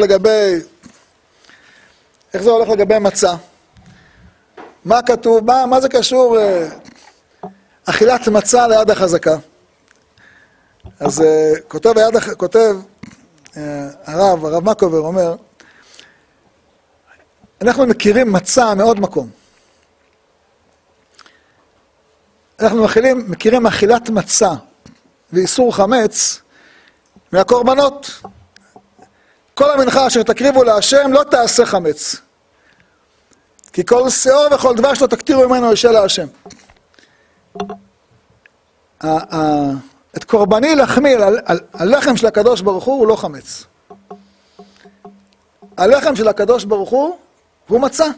לגבי מצה. מה כתוב, מה זה קשור אכילת מצה ליד החזקה? אז כותב הרב מקובר אומר, אנחנו מכירים מצה מעוד מקום. אנחנו מכירים אכילת מצה ואיסור חמץ מהקורבנות. כל המנחה אשר תקריבו להשם לא תעשה חמץ. כי כל שיעור וכל דבש לא תקטירו ממנו אישה להשם. את קורבני לחמי, הלחם של הקדוש ברוך הוא לא חמץ. הלחם של הקדוש ברוך הוא מצה.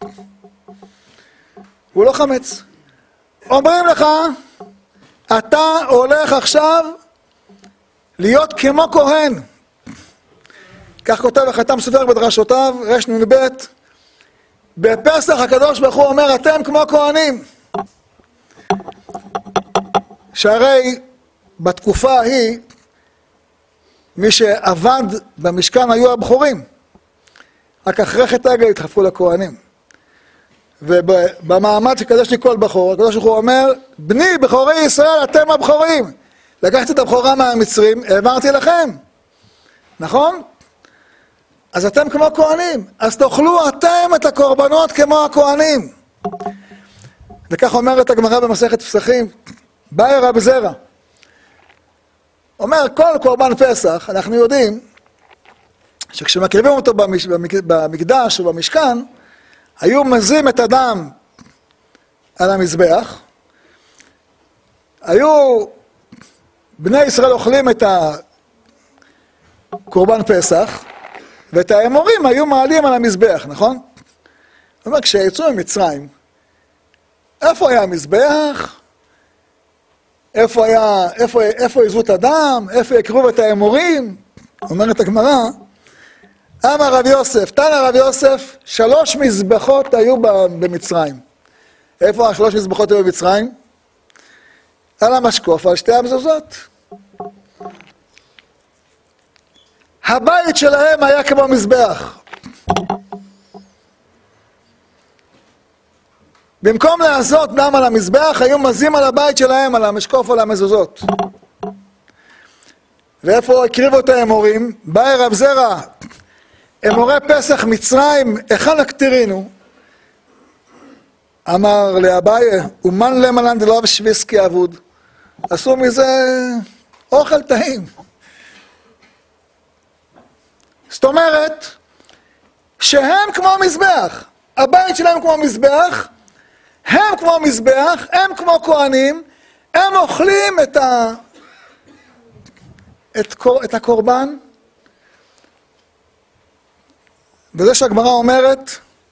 הוא לא חמץ. אומרים לך, אתה הולך עכשיו להיות כמו כהן. כך כותב החתם סופר בדרשותיו, רנ"ב, בפסח הקדוש ברוך הוא אומר, אתם כמו כהנים. שהרי בתקופה ההיא, מי שעבד במשכן היו הבכורים. רק אחרי חטא העגל התחלפו לכהנים. ובמעמד שקדש לי כל בכור, הקדוש ברוך הוא אומר, בני בכורי ישראל, אתם הבכורים. לקחתי את הבכורה מהמצרים, העברתי לכם. נכון? אז אתם כמו כהנים. אז תאכלו אתם את הקורבנות כמו הכהנים. וכך אומרת הגמרא במסכת פסחים, באי רב זרע. אומר, כל קורבן פסח, אנחנו יודעים, שכשמקריבים אותו במקדש או במשכן, היו מזים את הדם על המזבח, היו בני ישראל אוכלים את הקורבן פסח, ואת האמורים היו מעלים על המזבח, נכון? זאת אומרת, כשיצאו ממצרים, איפה היה המזבח? איפה יזו את הדם? איפה יקריבו את האמורים? אומרת הגמרא, אמר רב יוסף, תנא רב יוסף, 3 מזבחות היו במצרים. איפה 3 מזבחות היו במצרים? על המשקוף, על 2 המזוזות. הבית שלהם היה כמו מזבח. במקום לעשות דם על המזבח, היו מזים על הבית שלהם, על המשקוף או על המזוזות. ואיפה הקריבו את האמורים? באי רב זרע, אמורי פסח מצרים, היכן הקטירינו? אמר לאביי, ומן למלן דלאו שוויסקי אבוד. עשו מזה אוכל טעים. זאת אומרת, שהם כמו מזבח. הבית שלהם כמו מזבח, הם כמו מזבח, הם כמו כהנים, הם אוכלים את הקורבן. וזה שהגמרא אומרת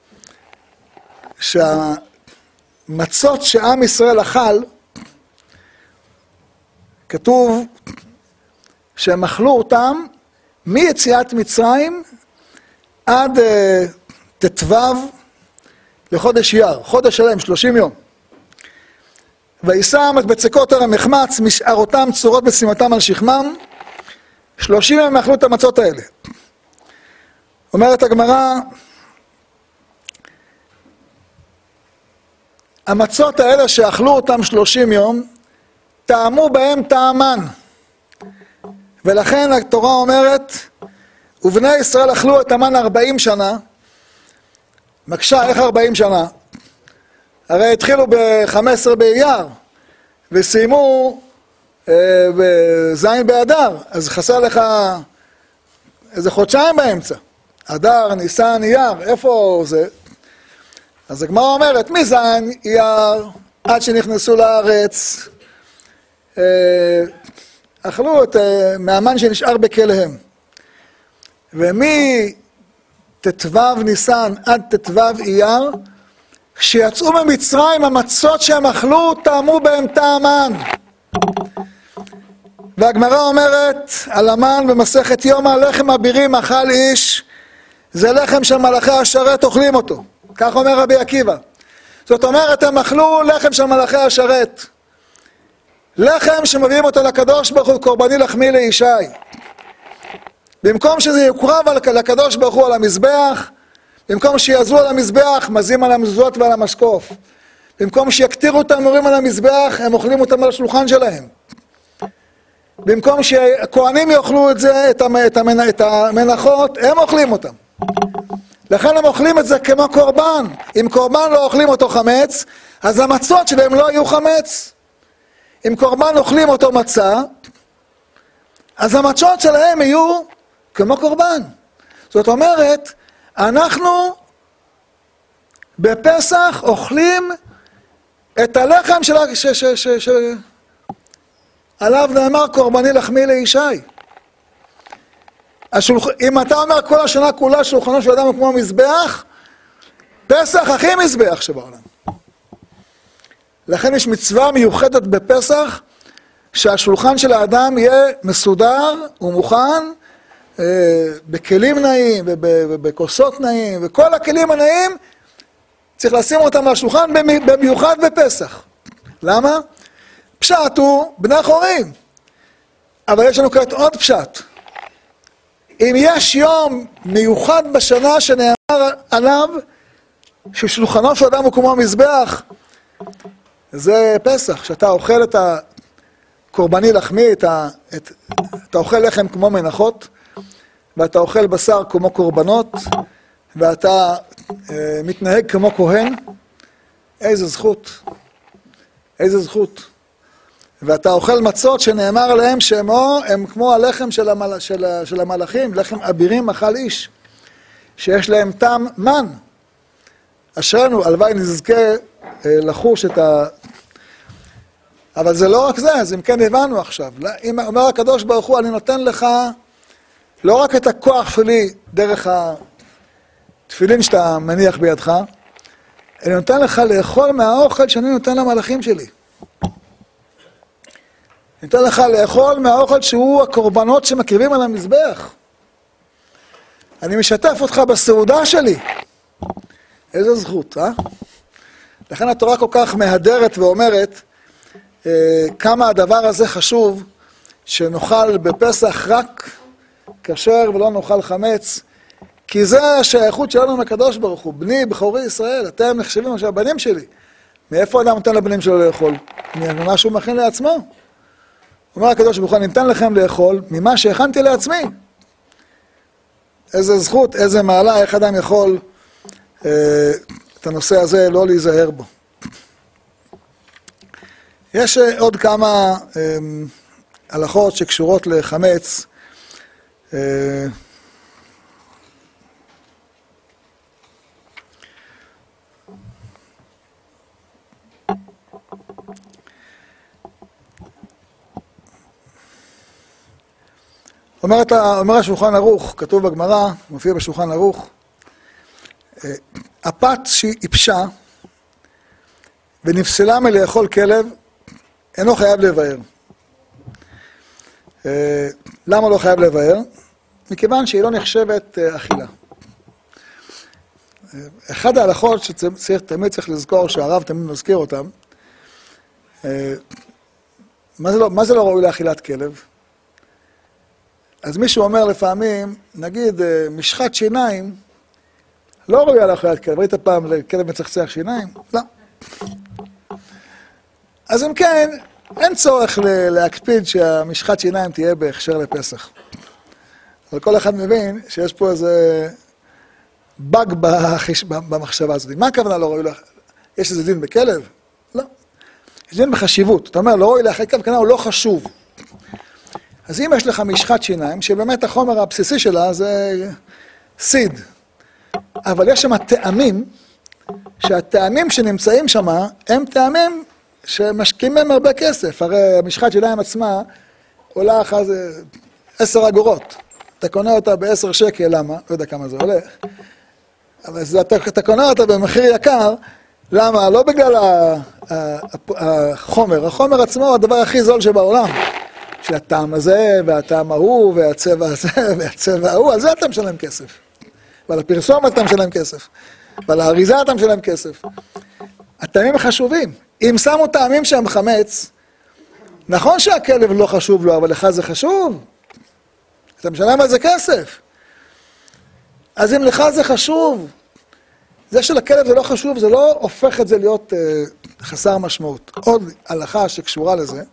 שהמצות שעם ישראל אכל, כתוב שהם אכלו אותם מיציאת מצרים עד ט"ו לחודש אייר, חודש שלם, 30 יום. וישם את בצקות על המחמץ, משארותם צורות בשימתם על שכמם, 30 יום אכלו את המצות האלה. אומרת הגמרא, המצות האלה שאכלו אותם 30 יום, טעמו בהם טעמן. ולכן התורה אומרת, ובני ישראל אכלו את המן 40 שנה, מקשה, איך 40 שנה? הרי התחילו ב-15 באייר, וסיימו בזין באדר, אז חסר לך איזה חודשיים באמצע. אדר, ניסן, אייר, איפה זה? אז הגמרא אומרת, מזין, אייר, עד שנכנסו לארץ, אכלו מהמן שנשאר בכליהם. ט"ו ניסן עד ט"ו אייר, כשיצאו ממצרים המצות שהם אכלו, טעמו בהם טעמן. והגמרא אומרת על המן במסכת יומא, לחם אבירים אכל איש, זה לחם של מלאכי השרת אוכלים אותו. כך אומר רבי עקיבא. זאת אומרת, הם אכלו לחם של מלאכי השרת. לחם שמביאים אותו לקדוש ברוך הוא, קורבני לחמי לישי. במקום שזה יוקרב לקדוש ברוך הוא על המזבח, במקום שיעזרו על המזבח, מזים על המזוזות ועל המשקוף. במקום שיקטירו את האמורים על המזבח, הם אוכלים אותם על השולחן שלהם. במקום שהכהנים יאכלו את זה, את המנחות, הם אוכלים אותם. לכן הם אוכלים את זה כמו קורבן. אם קורבן לא אוכלים אותו חמץ, אז המצות שלהם לא יהיו חמץ. אם קורבן אוכלים אותו מצה, אז המצות שלהם יהיו כמו קורבן. זאת אומרת, אנחנו בפסח אוכלים את הלחם עליו נאמר קורבני לחמי לישי. אם אתה אומר כל השנה כולה שולחנו של אדם הוא כמו מזבח, פסח הכי מזבח שבעולם. לכן יש מצווה מיוחדת בפסח, שהשולחן של האדם יהיה מסודר ומוכן, בכלים נעים ובכוסות נעים, וכל הכלים הנעים צריך לשים אותם על השולחן במיוחד בפסח. למה? פשט הוא בני חורים. אבל יש לנו כעת עוד פשט. אם יש יום מיוחד בשנה שנאמר עליו ששולחנו של אדם הוא כמו מזבח, זה פסח, שאתה אוכל את הקורבני לחמי, אתה אוכל לחם כמו מנחות, ואתה אוכל בשר כמו קורבנות, ואתה מתנהג כמו כהן. איזה זכות, איזה זכות. ואתה אוכל מצות שנאמר עליהם שהם כמו הלחם של המלאכים, לחם אבירים אכל איש, שיש להם טעם מן. אשרנו, הלוואי נזכה לחוש את אבל זה לא רק זה, אז אם כן הבנו עכשיו. אם אומר הקדוש ברוך הוא, אני נותן לך לא רק את הכוח שלי דרך התפילין שאתה מניח בידך, אני נותן לך לאכול מהאוכל שאני נותן למלאכים שלי. אני נותן לך לאכול מהאוכל שהוא הקורבנות שמקריבים על המזבח. אני משתף אותך בסעודה שלי. איזה זכות, אה? לכן התורה כל כך מהדרת ואומרת כמה הדבר הזה חשוב, שנאכל בפסח רק כשר ולא נאכל חמץ, כי זה השייכות שלנו מהקדוש ברוך הוא. בני בכורי ישראל, אתם נחשבים עכשיו הבנים שלי. מאיפה אדם נותן לבנים שלו לאכול? ממה שהוא מכין לעצמו. אומר הקדוש ברוך הוא, אני נתן לכם לאכול ממה שהכנתי לעצמי. איזה זכות, איזה מעלה, איך אדם יכול את הנושא הזה לא להיזהר בו. יש עוד כמה הלכות שקשורות לחמץ. אומר השולחן ערוך, כתוב בגמרא, מופיע בשולחן ערוך, הפת שאיפשה ונפסלה מלאכול כלב, אינו חייב לבאר. למה לא חייב לבאר? מכיוון שהיא לא נחשבת אכילה. אחד ההלכות שתמיד צריך לזכור, שהרב תמיד מזכיר אותם, מה זה לא ראוי לאכילת כלב? אז מישהו אומר לפעמים, נגיד, משחת שיניים, לא ראויה לאכילת כלב. ראית פעם לכלב מצחצח שיניים? לא. אז אם כן, אין צורך להקפיד שהמשחת שיניים תהיה בהכשר לפסח. אבל כל אחד מבין שיש פה איזה באג במחשבה הזאת. מה הכוונה לא ראוי לאכילת? יש איזה דין בכלב? לא. יש דין בחשיבות. אתה אומר, לא ראוי לאכילת כלב, כנראה הוא לא חשוב. אז אם יש לך משחת שיניים, שבאמת החומר הבסיסי שלה זה סיד, אבל יש שם טעמים, שהטעמים שנמצאים שם, הם טעמים שמשקיעים מהם הרבה כסף. הרי המשחת שיניים עצמה עולה אחת 10 אגורות. אתה קונה אותה ב10 שקל, למה? לא יודע כמה זה עולה. אבל אתה קונה אותה במחיר יקר, למה? לא בגלל החומר. החומר עצמו הוא הדבר הכי זול שבעולם. שהטעם הזה, והטעם ההוא, והצבע הזה, והצבע ההוא, על זה אתה משלם כסף. ועל הפרסומת אתה משלם כסף. ועל האריזה אתה משלם כסף. הטעמים חשובים. אם שמו טעמים שהם חמץ, נכון שהכלב לא חשוב לו, אבל לך זה חשוב. אתה משלם על זה כסף. אז אם לך זה חשוב, זה שלכלב זה לא חשוב, זה לא הופך את זה להיות חסר משמעות. עוד הלכה שקשורה לזה,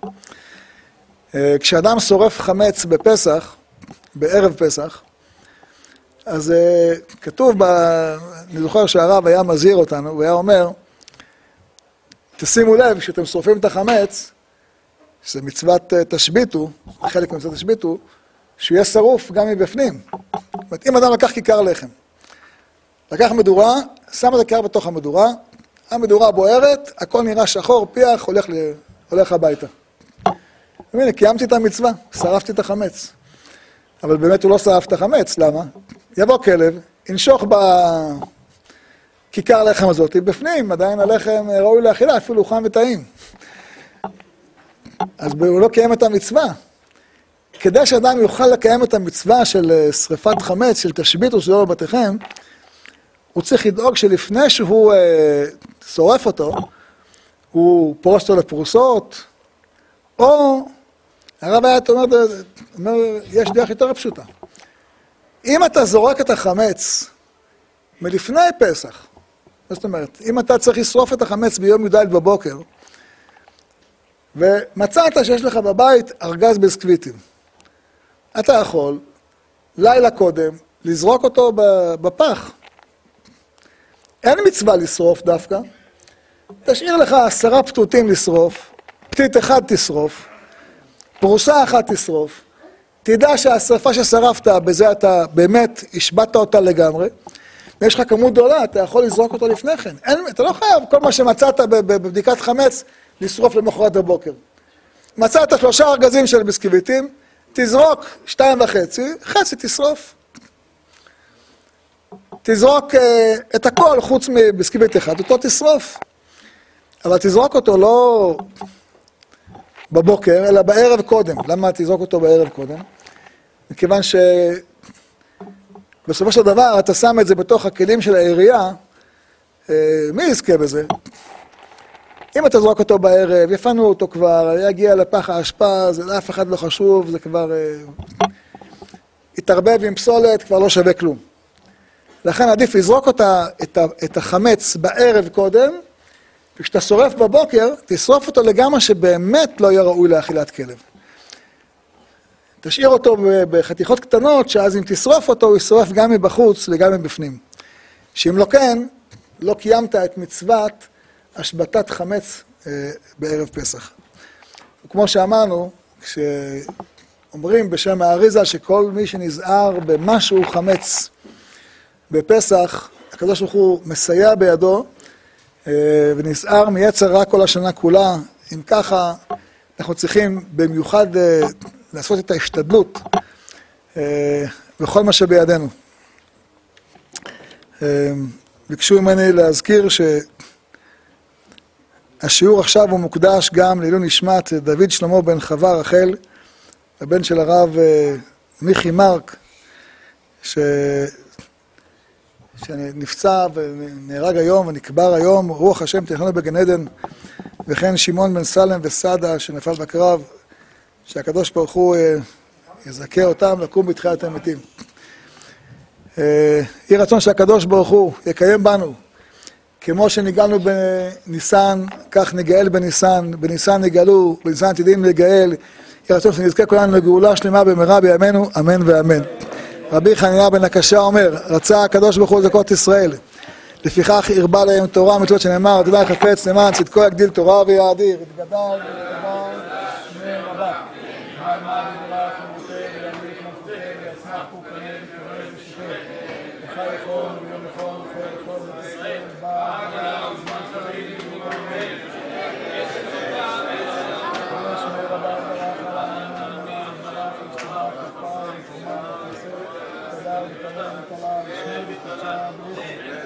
כשאדם שורף חמץ בפסח, בערב פסח, אז כתוב, אני זוכר שהרב היה מזהיר אותנו, הוא היה אומר, תשימו לב, כשאתם שורפים את החמץ, שזה מצוות תשביתו, חלק ממצוות תשביתו, שהוא יהיה שרוף גם מבפנים. זאת אומרת, אם אדם לקח כיכר לחם, לקח מדורה, שם את הכיכר בתוך המדורה, המדורה בוערת, הכל נראה שחור, פיח, הולך הביתה. והנה, קיימתי את המצווה, שרפתי את החמץ. אבל באמת הוא לא שרף את החמץ, למה? יבוא כלב, ינשוך בכיכר הלחם הזאת, בפנים עדיין הלחם ראוי לאכילה, אפילו חם וטעים. אז הוא לא קיים את המצווה. כדי שאדם יוכל לקיים את המצווה של שריפת חמץ, של תשבית וסעור בבתיכם, הוא צריך לדאוג שלפני שהוא שורף אותו, הוא פורס אותו לפרוסות, או הרב היה אומר, יש דרך יותר פשוטה. אם אתה זורק את החמץ מלפני פסח, זאת אומרת, אם אתה צריך לשרוף את החמץ ביום י"ד בבוקר, ומצאת שיש לך בבית ארגז ביסקוויטים, אתה יכול לילה קודם לזרוק אותו בפח. אין מצווה לשרוף דווקא. תשאיר לך 10 פתותים לשרוף, פתית אחד תשרוף, פרוסה אחת תשרוף, תדע שהשרפה ששרפת, בזה אתה באמת השבעת אותה לגמרי, ויש לך כמות גדולה, אתה יכול לזרוק אותו לפני כן. אתה לא חייב כל מה שמצאת בבדיקת חמץ לשרוף למחרת בבוקר. מצאת 3 ארגזים של ביסקוויטים, תזרוק 2.5, חצי תשרוף. תזרוק את הכל חוץ מביסקוויט אחד, אותו תשרוף. אבל תזרוק אותו לא בבוקר, אלא בערב קודם. למה תזרוק אותו בערב קודם? מכיוון שבסופו של דבר אתה שם את זה בתוך הכלים של העירייה, מי יזכה בזה? אם אתה זרוק אותו בערב, יפנו אותו כבר, יגיע לפח האשפה, זה לאף אחד לא חשוב, זה כבר יתערבב עם פסולת, כבר לא שווה כלום. לכן עדיף לזרוק את החמץ בערב קודם, וכשאתה שורף בבוקר, תשרוף אותו לגמרי שבאמת לא יהיה ראוי לאכילת כלב. תשאיר אותו בחתיכות קטנות, שאז אם תשרוף אותו, הוא ישרוף גם מבחוץ וגם מבפנים. שאם לא כן, לא קיימת את מצוות השבתת חמץ בערב פסח. וכמו שאמרנו, כשאומרים בשם האריזה שכל מי שנזהר במשהו חמץ בפסח, הקדוש ברוך הוא מסייע בידו, ונזהר מיצר רע כל השנה כולה. אם ככה, אנחנו צריכים במיוחד לעשות את ההשתדלות בכל מה שבידינו. ביקשו ממני להזכיר שהשיעור עכשיו הוא מוקדש גם לעילוי נשמת דוד שלמה בן חווה רחל, הבן של הרב מיכי מרק, שנפצע ונהרג היום ונקבר היום, רוח השם תחנו בגן עדן, וכן שמעון בן סלם וסעדה שנפל בקרב, שהקדוש ברוך הוא יזכה אותם לקום בתחיית המתים. יהי רצון שהקדוש ברוך הוא יקיים בנו, כמו שנגאלנו בניסן, כך נגאל בניסן, בניסן נגאלו, בניסן עתידים לגאל. יהי רצון שנזכה כולנו לגאולה שלמה במהרה בימינו, אמן ואמן. רבי חנינא בן הקשיא אומר, רצה הקדוש ברוך הוא לזכות ישראל, לפיכך הרבה להם תורה ומצוות שנאמר, אדוני חפץ למען צדקו יגדיל תורה ויאדיר. יתגדל ויתגבר שמי רבה. מעלמא וגדולה חמותה וימליך מלכותה ויצמח פורקנה וקורא ושיטה. לך יכול ויום יכול וכל יכול וישראל בא זמן חיים ובאמת. כל שמי רבה ברח עליהם ברח ושתבח ופעל ותרומה ותעשה תודה ותודה ותודה ושמי ותודה ברוך